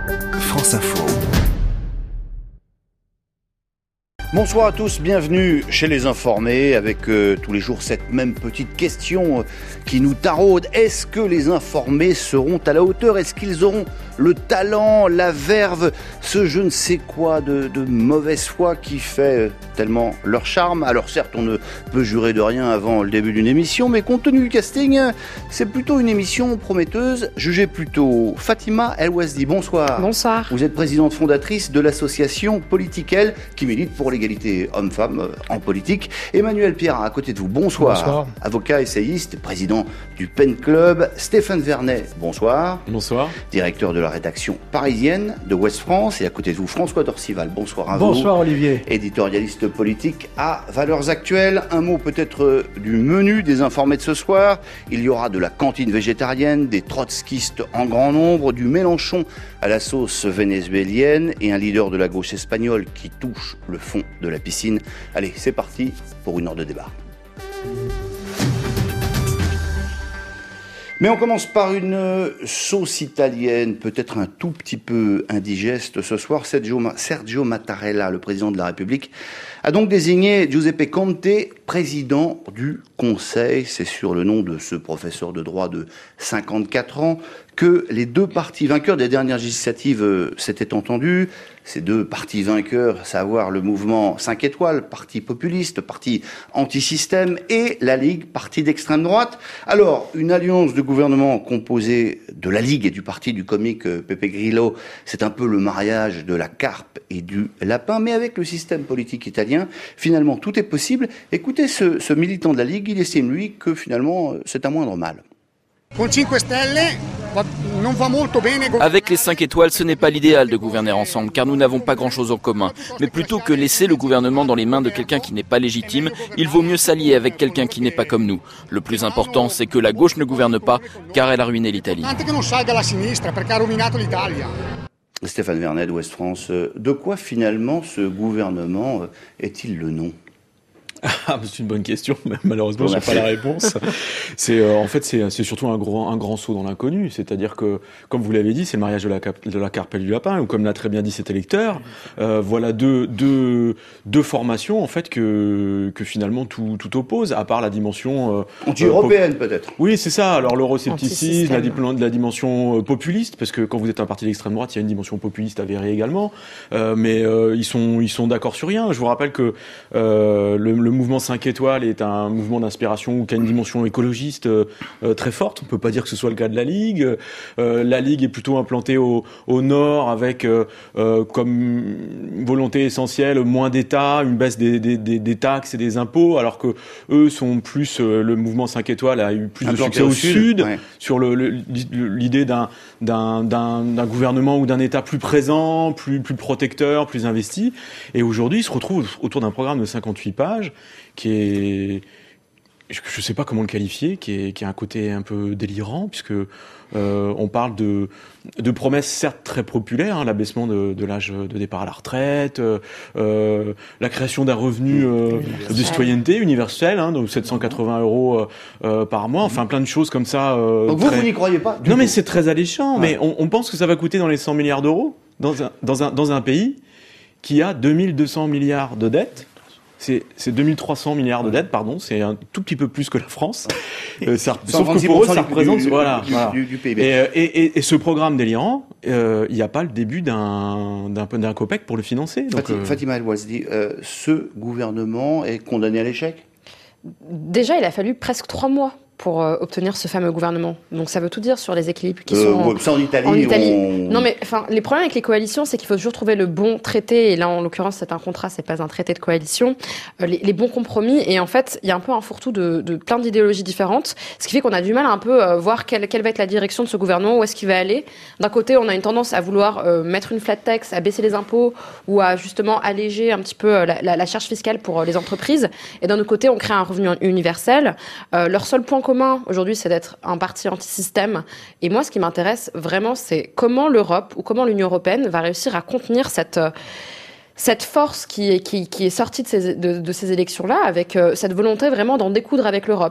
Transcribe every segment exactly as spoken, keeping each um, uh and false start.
France Info. Bonsoir à tous, bienvenue chez Les Informés avec euh, tous les jours cette même petite question euh, qui nous taraude. Est-ce que les informés seront à la hauteur ? Est-ce qu'ils auront le talent, la verve, ce je ne sais quoi de, de mauvaise foi qui fait euh, tellement leur charme ? Alors certes, on ne peut jurer de rien avant le début d'une émission, mais compte tenu du casting, c'est plutôt une émission prometteuse. Jugez plutôt Fatima El Ouazdi. Bonsoir. Bonsoir. Vous êtes présidente fondatrice de l'association Politiquelle qui milite pour l'égalité homme-femme en politique. Emmanuel Pierrat, à côté de vous, bonsoir. Bonsoir. Avocat, essayiste, président du Pen Club. Stéphane Vernet, bonsoir. Bonsoir. Directeur de la rédaction parisienne de Ouest France. Et à côté de vous, François Dorcival, bonsoir à vous. Bonsoir Olivier. Éditorialiste politique à Valeurs Actuelles. Un mot peut-être du menu des informés de ce soir. Il y aura de la cantine végétarienne, des trotskistes en grand nombre, du Mélenchon à la sauce vénézuélienne et un leader de la gauche espagnole qui touche le fond de la piscine. Allez, c'est parti pour une heure de débat. Mais on commence par une sauce italienne, peut-être un tout petit peu indigeste ce soir. Sergio, Sergio Mattarella, le président de la République, a donc désigné Giuseppe Conte président du Conseil. C'est sur le nom de ce professeur de droit de cinquante-quatre ans que les deux partis vainqueurs des dernières législatives s'étaient entendus. Ces deux partis vainqueurs, à savoir le mouvement cinq étoiles, parti populiste, parti anti-système, et la Ligue, parti d'extrême droite. Alors, une alliance de gouvernement composée de la Ligue et du parti du comique Pepe Grillo, c'est un peu le mariage de la carpe et du lapin, mais avec le système politique italien, finalement, tout est possible. Écoutez ce, ce militant de la Ligue, il estime, lui, que finalement, c'est un moindre mal. Avec les cinq étoiles, ce n'est pas l'idéal de gouverner ensemble, car nous n'avons pas grand-chose en commun. Mais plutôt que laisser le gouvernement dans les mains de quelqu'un qui n'est pas légitime, il vaut mieux s'allier avec quelqu'un qui n'est pas comme nous. Le plus important, c'est que la gauche ne gouverne pas, car elle a ruiné l'Italie. Stéphane Vernet d'Ouest France, de quoi finalement ce gouvernement est-il le nom ? Ah, c'est une bonne question, mais malheureusement, je n'ai pas la réponse. C'est, euh, en fait, c'est, c'est surtout un grand, un grand saut dans l'inconnu. C'est-à-dire que, comme vous l'avez dit, c'est le mariage de la, cap, de la carpe et du lapin, ou comme l'a très bien dit cet électeur, euh, voilà deux, deux, deux formations, en fait, que, que finalement tout, tout oppose, à part la dimension... Euh, anti-européenne, euh, pop- peut-être. Oui, c'est ça. Alors, l'euroscepticisme, la, dipl- la dimension populiste, parce que quand vous êtes un parti d'extrême droite, il y a une dimension populiste avérée également. Euh, mais euh, ils sont, ils sont d'accord sur rien. Je vous rappelle que euh, le, le mouvement cinq étoiles est un mouvement d'inspiration qui a une dimension écologiste euh, très forte. On peut pas dire que ce soit le cas de la Ligue. Euh, la Ligue est plutôt implantée au, au nord avec euh, euh, comme volonté essentielle moins d'État, une baisse des, des, des, des taxes et des impôts, alors que eux sont plus euh, le mouvement cinq étoiles a eu plus implanté de succès au, au sud, sud ouais. Sur le, le, l'idée d'un, d'un, d'un, d'un gouvernement ou d'un État plus présent, plus, plus protecteur, plus investi. Et aujourd'hui, ils se retrouvent autour d'un programme de cinquante-huit pages qui est, je ne sais pas comment le qualifier, qui est, qui a un côté un peu délirant, puisque euh, on parle de, de promesses certes très populaires, hein, l'abaissement de, de l'âge de départ à la retraite, euh, la création d'un revenu euh, de citoyenneté universel, hein, de sept cent quatre-vingts euros euh, par mois, enfin plein de choses comme ça. Euh, Donc très... vous, vous n'y croyez pas du Non, tout. mais c'est très alléchant, ouais. Mais on, on pense que ça va coûter dans les cent milliards d'euros dans un, dans un, dans un pays qui a deux mille deux cents milliards de dettes. C'est, c'est deux mille trois cents milliards de dettes, pardon, c'est un tout petit peu plus que la France. Euh, ça, sauf que pour eux, ça représente... Du, voilà, du, voilà. Du, du P I B. Et, et, et, et ce programme délirant, il euh, n'y a pas le début d'un, d'un, d'un COPEC pour le financer. Donc, Fatima, euh... Fatima El Ouazdi, euh, ce gouvernement est condamné à l'échec ? Déjà, il a fallu presque trois mois pour euh, obtenir ce fameux gouvernement. Donc ça veut tout dire sur les équilibres qui euh, sont en, ouais, ça en Italie. En Italie. On... Non mais enfin les problèmes avec les coalitions, c'est qu'il faut toujours trouver le bon traité. Et là en l'occurrence c'est un contrat, c'est pas un traité de coalition. Euh, les, les bons compromis. Et en fait il y a un peu un fourre-tout de, de plein d'idéologies différentes, ce qui fait qu'on a du mal à un peu euh, voir quelle, quelle va être la direction de ce gouvernement, où est-ce qu'il va aller. D'un côté on a une tendance à vouloir euh, mettre une flat tax, à baisser les impôts ou à justement alléger un petit peu euh, la, la, la charge fiscale pour euh, les entreprises. Et d'un autre côté on crée un revenu universel. Euh, leur seul point commun aujourd'hui c'est d'être un parti anti-système. Et moi, ce qui m'intéresse vraiment, c'est comment l'Europe ou comment l'Union européenne va réussir à contenir cette, cette force qui est, qui, qui est sortie de ces, de, de ces élections-là, avec euh, cette volonté vraiment d'en découdre avec l'Europe.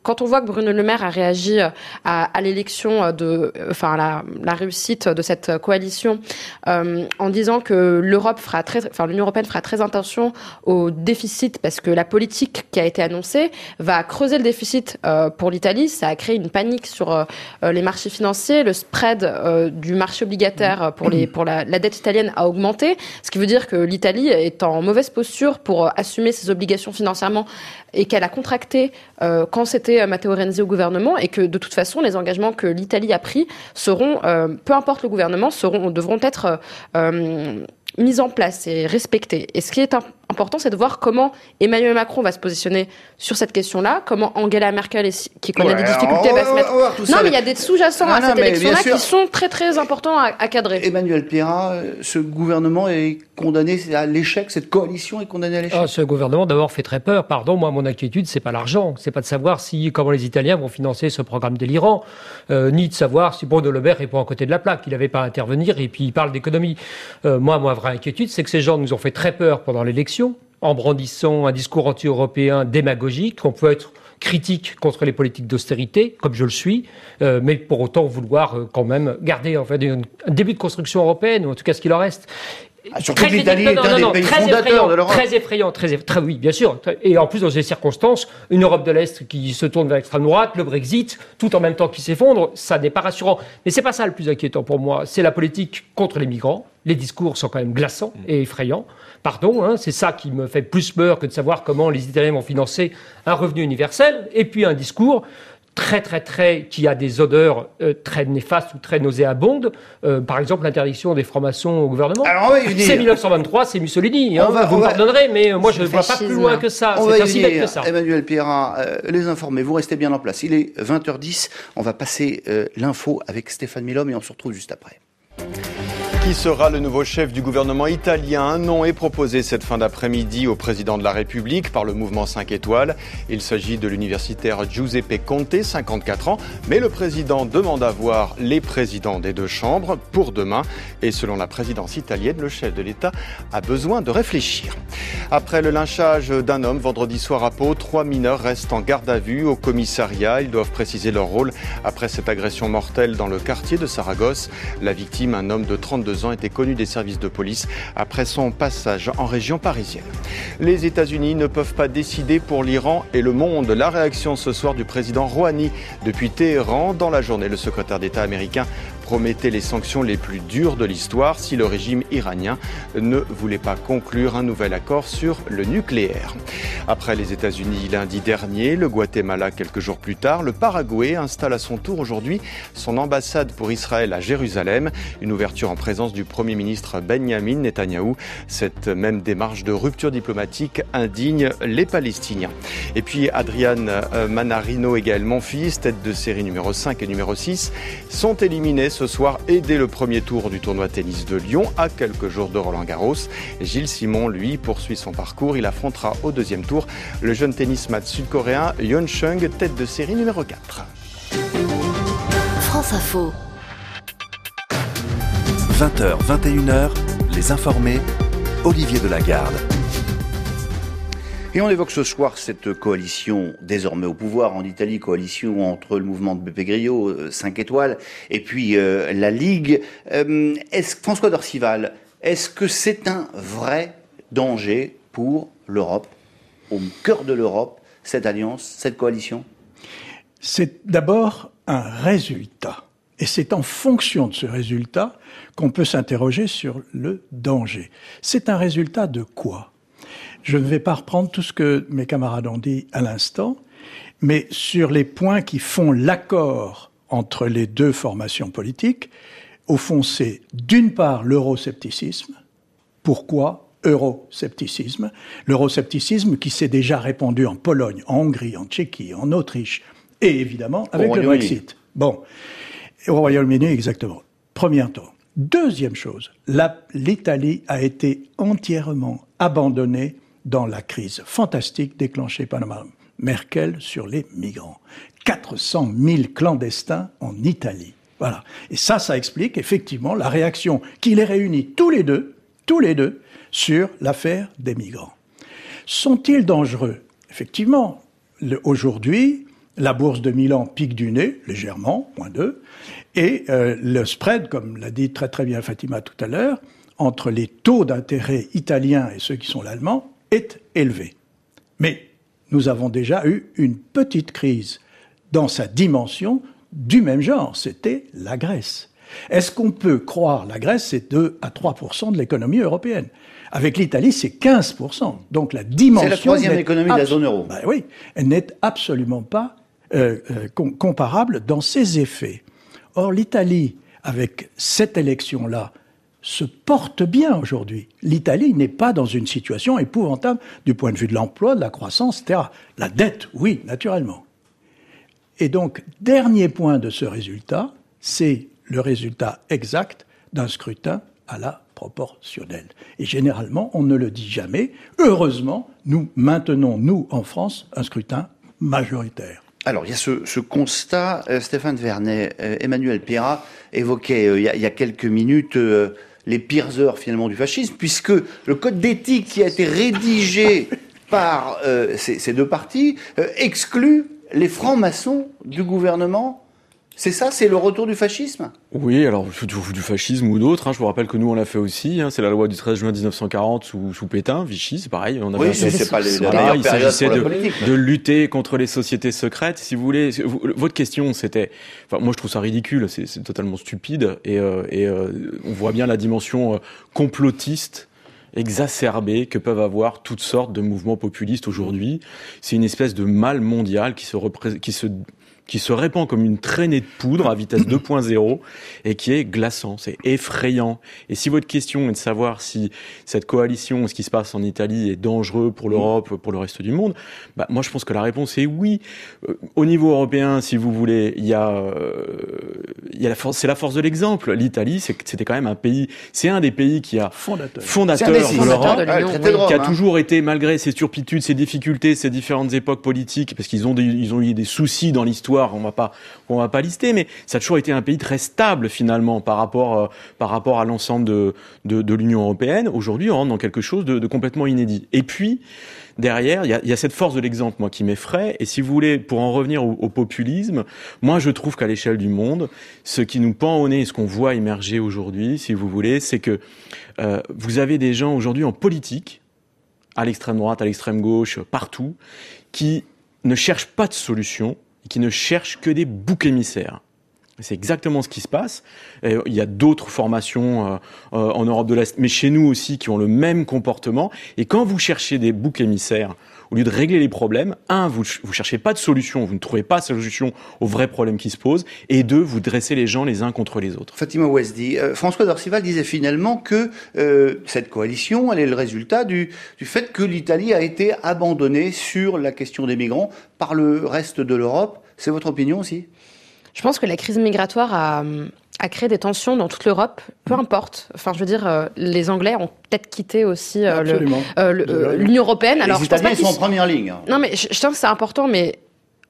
quand on voit que Bruno Le Maire a réagi à, à l'élection de, enfin, à la, la réussite de cette coalition, euh, en disant que l'Europe fera très, enfin, l'Union européenne fera très attention au déficit parce que la politique qui a été annoncée va creuser le déficit euh, pour l'Italie. Ça a créé une panique sur euh, les marchés financiers. Le spread euh, du marché obligataire pour les, pour la, la dette italienne a augmenté, ce qui veut dire que l'Italie est en mauvaise posture pour assumer ses obligations financièrement et qu'elle a contracté euh, quand c'était Matteo Renzi au gouvernement et que de toute façon les engagements que l'Italie a pris seront, euh, peu importe le gouvernement, seront, devront être euh, mis en place et respectés. Et ce qui est important, c'est de voir comment Emmanuel Macron va se positionner sur cette question-là, comment Angela Merkel, qui connaît ouais, des difficultés, va se mettre... Non, mais il y a des sous-jacents non, à cette élection-là qui sont très très importants à, à cadrer. Emmanuel Pierrat, ce gouvernement est condamné à l'échec, cette coalition est condamnée à l'échec. Ah, ce gouvernement d'abord fait très peur. Pardon, moi mon inquiétude, c'est pas l'argent, c'est pas de savoir si comment les Italiens vont financer ce programme délirant, euh, ni de savoir si Bruno Le Maire est pas à côté de la plaque, il avait pas à intervenir et puis il parle d'économie. Euh, moi, ma vraie inquiétude, c'est que ces gens nous ont fait très peur pendant l'élection, en brandissant un discours anti-européen démagogique, qu'on peut être critique contre les politiques d'austérité, comme je le suis, euh, mais pour autant vouloir euh, quand même garder en fait, un début de construction européenne, ou en tout cas ce qu'il en reste. Ah, surtout que l'Italie est un des pays fondateurs de l'Europe. Très effrayant, très effrayant, très, oui, bien sûr. Et en plus, dans ces circonstances, une Europe de l'Est qui se tourne vers l'extrême droite, le Brexit, tout en même temps qui s'effondre, ça n'est pas rassurant. Mais c'est pas ça le plus inquiétant pour moi. C'est la politique contre les migrants. Les discours sont quand même glaçants et effrayants. Pardon, hein, c'est ça qui me fait plus peur que de savoir comment les Italiens vont financer un revenu universel. Et puis un discours très, très, très, qui a des odeurs euh, très néfastes ou très nauséabondes. Euh, par exemple, l'interdiction des francs-maçons au gouvernement. Alors, c'est mille neuf cent vingt-trois, c'est Mussolini. Hein, va, vous me va... pardonnerez, mais moi, je ne vois pas plus loin que ça. On c'est ainsi bête que ça. Emmanuel Pierrat, euh, les informés, vous restez bien en place. Il est vingt heures dix. On va passer euh, l'info avec Stéphane Milhomme et on se retrouve juste après. Qui sera le nouveau chef du gouvernement italien? Un nom est proposé cette fin d'après-midi au président de la République par le mouvement cinq étoiles. Il s'agit de l'universitaire Giuseppe Conte, cinquante-quatre ans. Mais le président demande à voir les présidents des deux chambres pour demain. Et selon la présidence italienne, le chef de l'État a besoin de réfléchir. Après le lynchage d'un homme vendredi soir à Pau, trois mineurs restent en garde à vue au commissariat. Ils doivent préciser leur rôle après cette agression mortelle dans le quartier de Saragosse. La victime, un homme de trente-deux ans, était connu des services de police après son passage en région parisienne. Les États-Unis ne peuvent pas décider pour l'Iran et le monde. La réaction ce soir du président Rouhani depuis Téhéran. Dans la journée, le secrétaire d'État américain promettait les sanctions les plus dures de l'histoire si le régime iranien ne voulait pas conclure un nouvel accord sur le nucléaire. Après les États-Unis lundi dernier, le Guatemala quelques jours plus tard, le Paraguay installe à son tour aujourd'hui son ambassade pour Israël à Jérusalem. Une ouverture en présence du Premier ministre Benjamin Netanyahou. Cette même démarche de rupture diplomatique indigne les Palestiniens. Et puis Adrian Manarino et Gaël Monfils, tête de série numéro cinq et numéro six, sont éliminés ce soir et dès le premier tour du tournoi tennis de Lyon, à quelques jours de Roland-Garros. Gilles Simon, lui, poursuit son parcours. Il affrontera au deuxième tour le jeune tennisman sud-coréen Yeon Chung, tête de série numéro quatre. France Info. vingt heures, vingt et une heures, les informés, Olivier Delagarde. Et on évoque ce soir cette coalition désormais au pouvoir en Italie, coalition entre le mouvement de Beppe Grillo, cinq étoiles, et puis euh, la Ligue. Euh, est-ce, François Dorcival, est-ce que c'est un vrai danger pour l'Europe, au cœur de l'Europe, cette alliance, cette coalition? C'est d'abord un résultat. Et c'est en fonction de ce résultat qu'on peut s'interroger sur le danger. C'est un résultat de quoi ? Je ne vais pas reprendre tout ce que mes camarades ont dit à l'instant, mais sur les points qui font l'accord entre les deux formations politiques, au fond, c'est d'une part l'euroscepticisme. Pourquoi euroscepticisme? L'euroscepticisme qui s'est déjà répandu en Pologne, en Hongrie, en Tchéquie, en Autriche, et évidemment avec le Brexit. Bon, au Royaume-Uni, exactement. Premier temps. Deuxième chose, la, l'Italie a été entièrement abandonnée dans la crise fantastique déclenchée par Mme Merkel sur les migrants. quatre cent mille clandestins en Italie. Voilà. Et ça, ça explique effectivement la réaction qui les réunit tous les deux, tous les deux, sur l'affaire des migrants. Sont-ils dangereux? Effectivement, le, aujourd'hui, La bourse de Milan pique du nez, légèrement, moins deux. Et euh, le spread, comme l'a dit très très bien Fatima tout à l'heure, entre les taux d'intérêt italiens et ceux qui sont l'allemand, est élevé. Mais nous avons déjà eu une petite crise dans sa dimension du même genre, c'était la Grèce. Est-ce qu'on peut croire, la Grèce, c'est deux à trois pour cent de l'économie européenne. Avec l'Italie, c'est quinze pour cent. Donc la dimension... C'est la troisième économie de la zone euro. Ben oui, elle n'est absolument pas euh, euh, com- comparable dans ses effets. Or, l'Italie, avec cette élection-là, se porte bien aujourd'hui. L'Italie n'est pas dans une situation épouvantable du point de vue de l'emploi, de la croissance, et cetera. La dette, oui, naturellement. Et donc, dernier point de ce résultat, c'est le résultat exact d'un scrutin à la proportionnelle. Et généralement, on ne le dit jamais. Heureusement, nous maintenons, nous, en France, un scrutin majoritaire. Alors, il y a ce, ce constat, euh, Stéphane Vernet, euh, Emmanuel Pierrat évoquait euh, il, y a, il y a quelques minutes euh, les pires heures finalement du fascisme, puisque le code d'éthique qui a été rédigé par euh, ces, ces deux partis euh, exclut les francs-maçons du gouvernement. C'est ça, c'est le retour du fascisme ? Oui, alors du, du fascisme ou d'autres. Hein, je vous rappelle que nous on l'a fait aussi. Hein, c'est la loi du treize juin dix-neuf cent quarante sous, sous Pétain, Vichy, c'est pareil. On avait oui, c'est, c'est pas les, les voilà, il périodes s'agissait pour la de, politique, de lutter contre les sociétés secrètes. Si vous voulez, vous, votre question c'était, enfin moi je trouve ça ridicule, c'est, c'est totalement stupide et, euh, et euh, on voit bien la dimension euh, complotiste exacerbée que peuvent avoir toutes sortes de mouvements populistes aujourd'hui. C'est une espèce de mal mondial qui se représente, qui se qui se répand comme une traînée de poudre à vitesse deux point zéro et qui est glaçant, c'est effrayant. Et si votre question est de savoir si cette coalition, ce qui se passe en Italie, est dangereux pour l'Europe, pour le reste du monde, bah moi je pense que la réponse est oui. Euh, au niveau européen, si vous voulez, il y a, euh, il y a la force, c'est la force de l'exemple. L'Italie, c'est, c'était quand même un pays, c'est un des pays qui a fondateur, fondateur de l'Europe, de l'Union, ouais, Rome, qui a hein. toujours été, malgré ses turpitudes, ses difficultés, ses différentes époques politiques, parce qu'ils ont des, ils ont eu des soucis dans l'histoire. On va pas, on va pas lister, mais ça a toujours été un pays très stable finalement par rapport, euh, par rapport à l'ensemble de, de, de l'Union européenne. Aujourd'hui, on rentre dans quelque chose de, de complètement inédit. Et puis derrière, il y a, il y a cette force de l'exemple, moi, qui m'effraie. Et si vous voulez, pour en revenir au, au populisme, moi, je trouve qu'à l'échelle du monde, ce qui nous pend au nez, ce qu'on voit émerger aujourd'hui, si vous voulez, c'est que euh, vous avez des gens aujourd'hui en politique, à l'extrême droite, à l'extrême gauche, partout, qui ne cherchent pas de solution, qui ne cherchent que des boucs émissaires. C'est exactement ce qui se passe. Et il y a d'autres formations euh, euh, en Europe de l'Est, mais chez nous aussi, qui ont le même comportement. Et quand vous cherchez des boucs émissaires, au lieu de régler les problèmes, un, vous vous cherchez pas de solution, vous ne trouvez pas de solution aux vrais problèmes qui se posent, et deux, vous dressez les gens les uns contre les autres. Fatima Ouezdi, euh, François Dorcival disait finalement que euh, cette coalition, elle est le résultat du, du fait que l'Italie a été abandonnée sur la question des migrants par le reste de l'Europe. C'est votre opinion aussi ? Je pense que la crise migratoire a, a créé des tensions dans toute l'Europe, peu importe. Enfin, je veux dire, euh, les Anglais ont peut-être quitté aussi euh, le, euh, le, euh, l'Union européenne. Alors, les Italiens sont en première ligne. Non, mais je, je pense que c'est important, mais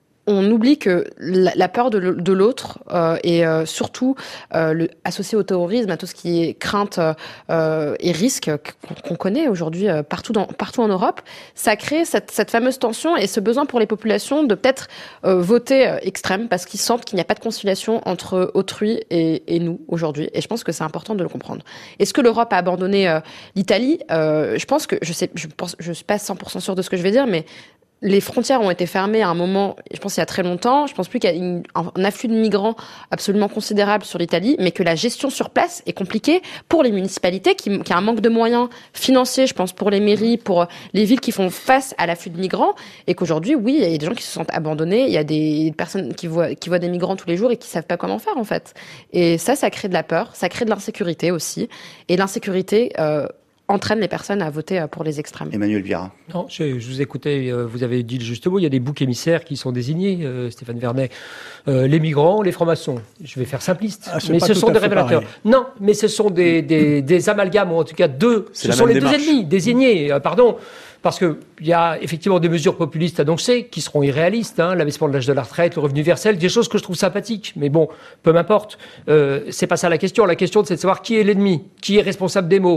on oublie que la, la peur de, de l'autre euh, et euh, surtout euh, le, associé au terrorisme, à tout ce qui est crainte euh, et risque qu'on, qu'on connaît aujourd'hui euh, partout, dans, partout en Europe, ça crée cette, cette fameuse tension et ce besoin pour les populations de peut-être euh, voter euh, extrême parce qu'ils sentent qu'il n'y a pas de conciliation entre autrui et, et nous aujourd'hui. Et je pense que c'est important de le comprendre. Est-ce que l'Europe a abandonné euh, l'Italie ? euh, Je pense que, je sais, je pense, je suis pas cent pour cent sûre de ce que je vais dire, mais les frontières ont été fermées à un moment, je pense il y a très longtemps. Je pense plus qu'il y a une, un afflux de migrants absolument considérable sur l'Italie, mais que la gestion sur place est compliquée pour les municipalités, qui, qui a un manque de moyens financiers, je pense, pour les mairies, pour les villes qui font face à l'afflux de migrants, et qu'aujourd'hui, oui, il y a des gens qui se sentent abandonnés, il y a des personnes qui voient, qui voient des migrants tous les jours et qui savent pas comment faire, en fait. Et ça, ça crée de la peur, ça crée de l'insécurité aussi. Et l'insécurité, euh, entraîne les personnes à voter pour les extrêmes. Emmanuel Pierrat. Non, je, je vous écoutais, euh, vous avez dit le juste mot, il y a des boucs émissaires qui sont désignés, euh, Stéphane Vernet. Euh, les migrants, les francs-maçons. Je vais faire simpliste, ah, mais ce sont des révélateurs. Pareil. Non, mais ce sont des, des, des amalgames, ou en tout cas deux. C'est ce sont les démarche. deux ennemis désignés, euh, pardon. Parce qu'il y a effectivement des mesures populistes annoncées qui seront irréalistes, hein, l'abaissement de l'âge de la retraite, le revenu universel, des choses que je trouve sympathiques. Mais bon, peu m'importe. Euh, c'est pas ça la question. La question, c'est de savoir qui est l'ennemi, qui est responsable des maux.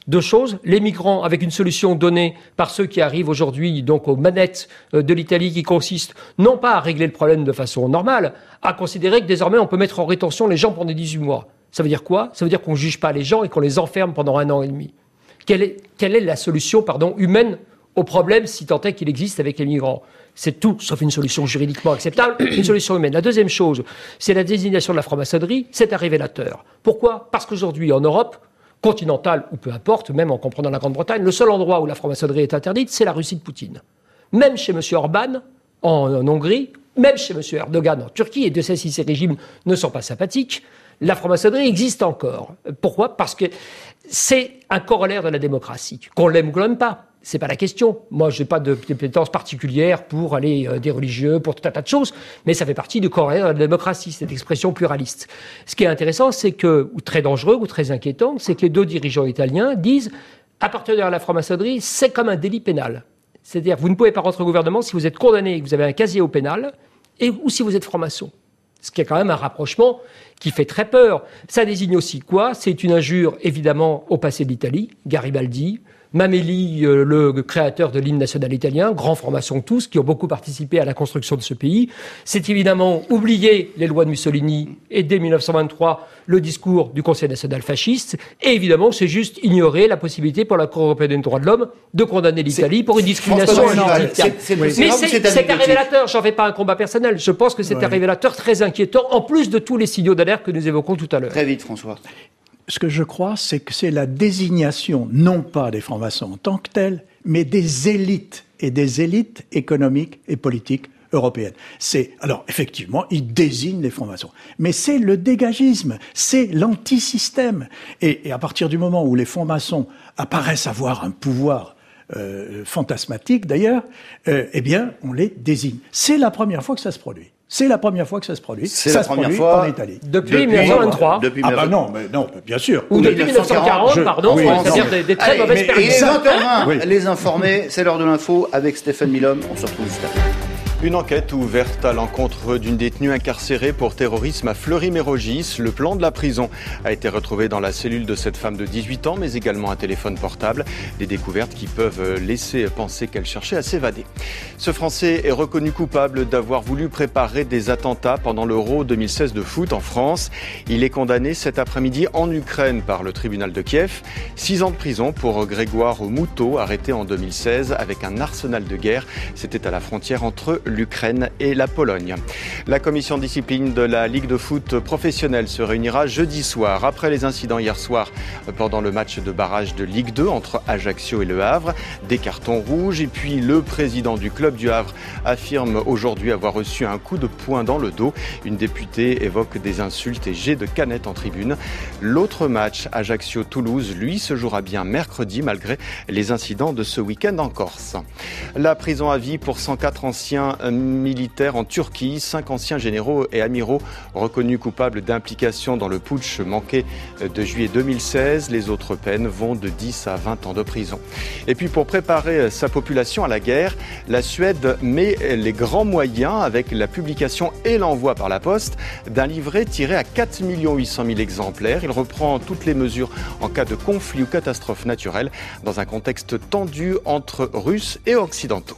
Deux choses, les migrants avec une solution donnée par ceux qui arrivent aujourd'hui donc aux manettes de l'Italie qui consiste non pas à régler le problème de façon normale, à considérer que désormais on peut mettre en rétention les gens pendant dix-huit mois. Ça veut dire quoi ? Ça veut dire qu'on ne juge pas les gens et qu'on les enferme pendant un an et demi. Quelle est, quelle est la solution pardon, humaine au problème si tant est qu'il existe avec les migrants ? C'est tout, sauf une solution juridiquement acceptable, une solution humaine. La deuxième chose, c'est la désignation de la franc-maçonnerie, c'est un révélateur. Pourquoi ? Parce qu'aujourd'hui en Europe, continentale ou peu importe, même en comprenant la Grande-Bretagne, le seul endroit où la franc-maçonnerie est interdite, c'est la Russie de Poutine. Même chez M. Orban, en, en Hongrie, même chez M. Erdogan en Turquie, et de ces si ces régimes ne sont pas sympathiques, la franc-maçonnerie existe encore. Pourquoi ? Parce que c'est un corollaire de la démocratie. Qu'on l'aime ou qu'on l'aime pas, c'est pas la question. Moi, j'ai pas de compétences particulières pour aller euh, des religieux, pour tout un tas de choses, mais ça fait partie du corollaire de la démocratie, cette expression pluraliste. Ce qui est intéressant, c'est que, ou très dangereux, ou très inquiétant, c'est que les deux dirigeants italiens disent appartenir à la franc-maçonnerie, c'est comme un délit pénal. C'est-à-dire, vous ne pouvez pas rentrer au gouvernement si vous êtes condamné et que vous avez un casier au pénal, et, ou si vous êtes franc-maçon. Ce qui est quand même un rapprochement qui fait très peur. Ça désigne aussi quoi ? C'est une injure, évidemment, au passé de l'Italie, Garibaldi, Mameli, euh, le créateur de l'hymne national italien, grands francs-maçons tous, qui ont beaucoup participé à la construction de ce pays. C'est évidemment oublier les lois de Mussolini et dès dix-neuf cent vingt-trois, le discours du Conseil national fasciste. Et évidemment, c'est juste ignorer la possibilité pour la Cour européenne des droits de l'homme de condamner l'Italie c'est... pour une discrimination anti-italienne. Mais c'est, c'est, c'est un révélateur, j'en fais pas un combat personnel. Je pense que c'est ouais. un révélateur très inquiétant, en plus de tous les signaux d'alerte que nous évoquons tout à l'heure. Très vite, François. Ce que je crois, c'est que c'est la désignation, non pas des francs-maçons en tant que tels, mais des élites, et des élites économiques et politiques européennes. C'est, alors, effectivement, ils désignent les francs-maçons. Mais c'est le dégagisme, c'est l'antisystème. Et, et à partir du moment où les francs-maçons apparaissent avoir un pouvoir euh, fantasmatique, d'ailleurs, euh, eh bien, on les désigne. C'est la première fois que ça se produit. C'est la première fois que ça se produit. C'est ça la se première produit fois en Italie. Depuis, depuis dix-neuf cent vingt-trois. Depuis ah bah non, mais non, bien sûr. Ou depuis dix-neuf cent quarante, je... pardon, oui, c'est-à-dire des, des très Allez, mauvaises périodes. Et les vingt heures vingt, oui. Les informés, c'est l'heure de l'info avec Stéphane Milhomme. On se retrouve juste après. Une enquête ouverte à l'encontre d'une détenue incarcérée pour terrorisme à Fleury-Mérogis. Le plan de la prison a été retrouvé dans la cellule de cette femme de dix-huit ans, mais également un téléphone portable. Des découvertes qui peuvent laisser penser qu'elle cherchait à s'évader. Ce Français est reconnu coupable d'avoir voulu préparer des attentats pendant l'Euro deux mille seize de foot en France. Il est condamné cet après-midi en Ukraine par le tribunal de Kiev. Six ans de prison pour Grégoire Moutot, arrêté en deux mille seize avec un arsenal de guerre. C'était à la frontière entre l'Ukraine et la Pologne. La commission de discipline de la Ligue de foot professionnelle se réunira jeudi soir après les incidents hier soir pendant le match de barrage de Ligue deux entre Ajaccio et Le Havre. Des cartons rouges et puis le président du club du Havre affirme aujourd'hui avoir reçu un coup de poing dans le dos. Une députée évoque des insultes et jets de canettes en tribune. L'autre match, Ajaccio-Toulouse, lui, se jouera bien mercredi malgré les incidents de ce week-end en Corse. La prison à vie pour cent quatre anciens militaires en Turquie, cinq anciens généraux et amiraux reconnus coupables d'implication dans le putsch manqué de juillet deux mille seize. Les autres peines vont de dix à vingt ans de prison. Et puis pour préparer sa population à la guerre, la Suède met les grands moyens avec la publication et l'envoi par la poste d'un livret tiré à quatre millions huit cent mille exemplaires. Il reprend toutes les mesures en cas de conflit ou catastrophe naturelle dans un contexte tendu entre Russes et Occidentaux.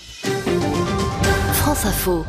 France Info.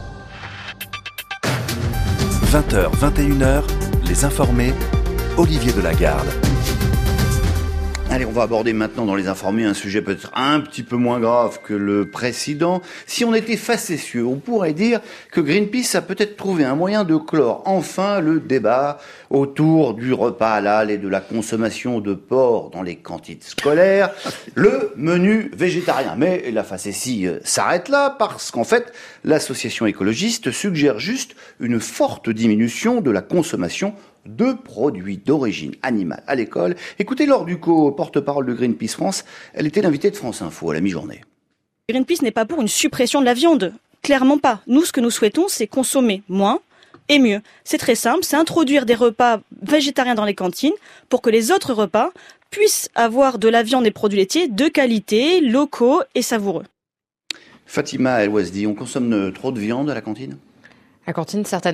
vingt heures, vingt et une heures, les informés, Olivier Delagarde. Allez, on va aborder maintenant dans les informés un sujet peut-être un petit peu moins grave que le précédent. Si on était facétieux, on pourrait dire que Greenpeace a peut-être trouvé un moyen de clore enfin le débat autour du repas halal et de la consommation de porc dans les cantines scolaires, le menu végétarien. Mais la facétie s'arrête là parce qu'en fait, l'association écologiste suggère juste une forte diminution de la consommation de produits d'origine animale à l'école. Écoutez Laure Ducot, porte-parole de Greenpeace France, elle était l'invitée de France Info à la mi-journée. Greenpeace n'est pas pour une suppression de la viande, clairement pas. Nous, ce que nous souhaitons, c'est consommer moins et mieux. C'est très simple, c'est introduire des repas végétariens dans les cantines pour que les autres repas puissent avoir de la viande et produits laitiers de qualité, locaux et savoureux. Fatima El Ouazdi, on consomme trop de viande à la cantine ? À la cantine, certainement.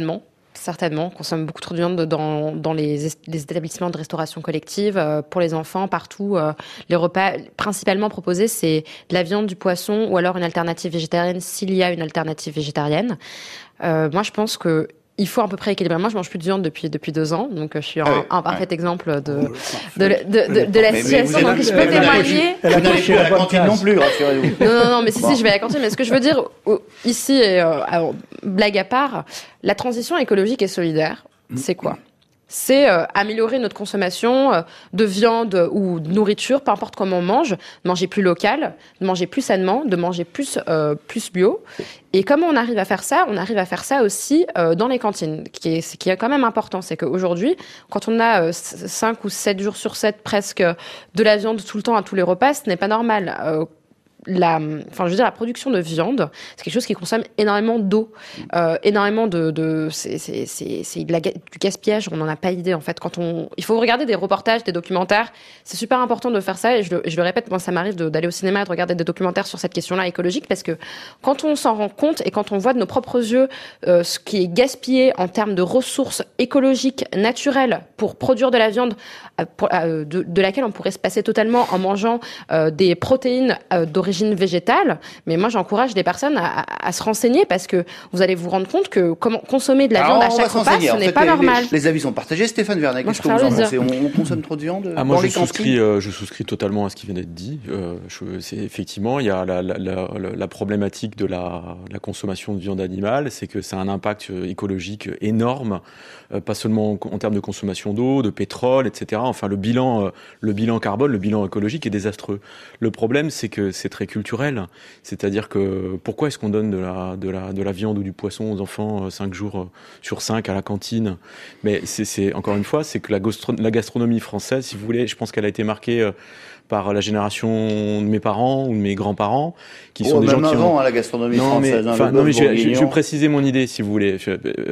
Certainement, on consomme beaucoup trop de viande dans, dans les, les établissements de restauration collective. Euh, pour les enfants, partout, euh, les repas principalement proposés, c'est de la viande, du poisson ou alors une alternative végétarienne s'il y a une alternative végétarienne. Euh, moi, je pense que il faut à peu près équilibrer. Moi, je mange plus de viande depuis depuis deux ans, donc je suis un, ah oui, un parfait ouais. exemple de de, de, de, de, de la mais, situation. Mais donc, je peux témoigner. Vous n'allez plus à la cantine non plus, rassurez-vous. Non, non, non, mais si, bon. si, je vais à la cantine. Mais ce que je veux dire ici, et, euh, alors, blague à part, la transition écologique et solidaire, mmh. c'est quoi ? C'est euh, améliorer notre consommation euh, de viande ou de nourriture, peu importe comment on mange, de manger plus local, de manger plus sainement, de manger plus euh, plus bio. Et comment on arrive à faire ça ? On arrive à faire ça aussi euh, dans les cantines, qui est, qui est quand même important. C'est qu'aujourd'hui, quand on a euh, cinq ou sept jours sur sept presque de la viande tout le temps à tous les repas, ce n'est pas normal. Euh, La, enfin, je veux dire, la production de viande, c'est quelque chose qui consomme énormément d'eau, euh, énormément de, de c'est, c'est, c'est, c'est de la, du gaspillage. On n'en a pas idée en fait. Quand on, il faut regarder des reportages, des documentaires. C'est super important de faire ça. Et je le, je le répète, moi, ça m'arrive de, d'aller au cinéma et de regarder des documentaires sur cette question-là écologique, parce que quand on s'en rend compte et quand on voit de nos propres yeux euh, ce qui est gaspillé en termes de ressources écologiques naturelles pour produire de la viande, euh, pour, euh, de, de laquelle on pourrait se passer totalement en mangeant euh, des protéines euh, d'origine végétale, mais moi j'encourage les personnes à, à, à se renseigner, parce que vous allez vous rendre compte que comment consommer de la Alors, viande à chaque repas, ce en n'est fait, pas les, normal. Les, les avis sont partagés. Stéphane Vernet, qu'est-ce que vous en pensez ? on, on consomme trop de viande ah, moi, dans je les souscris, euh, je souscris totalement à ce qui vient d'être dit. Euh, je, c'est, effectivement, il y a la, la, la, la problématique de la, la consommation de viande animale, c'est que ça a un impact écologique énorme, euh, pas seulement en, en termes de consommation d'eau, de pétrole, et cetera. Enfin, le bilan, euh, le bilan carbone, le bilan écologique est désastreux. Le problème, c'est que c'est très culturel. C'est-à-dire que pourquoi est-ce qu'on donne de la, de la, de la viande ou du poisson aux enfants cinq jours sur cinq à la cantine ? Mais c'est, c'est, encore une fois, c'est que la, gastro- la gastronomie française, si vous voulez, je pense qu'elle a été marquée par la génération de mes parents ou de mes grands-parents, qui oh, sont des même gens qui avant, ont... hein, la gastronomie non, française. Mais, hein, non, mais je, je, je vais préciser mon idée, si vous voulez.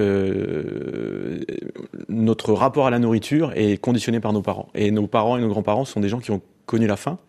Euh, notre rapport à la nourriture est conditionné par nos parents. Et nos parents et nos grands-parents sont des gens qui ont connu la faim,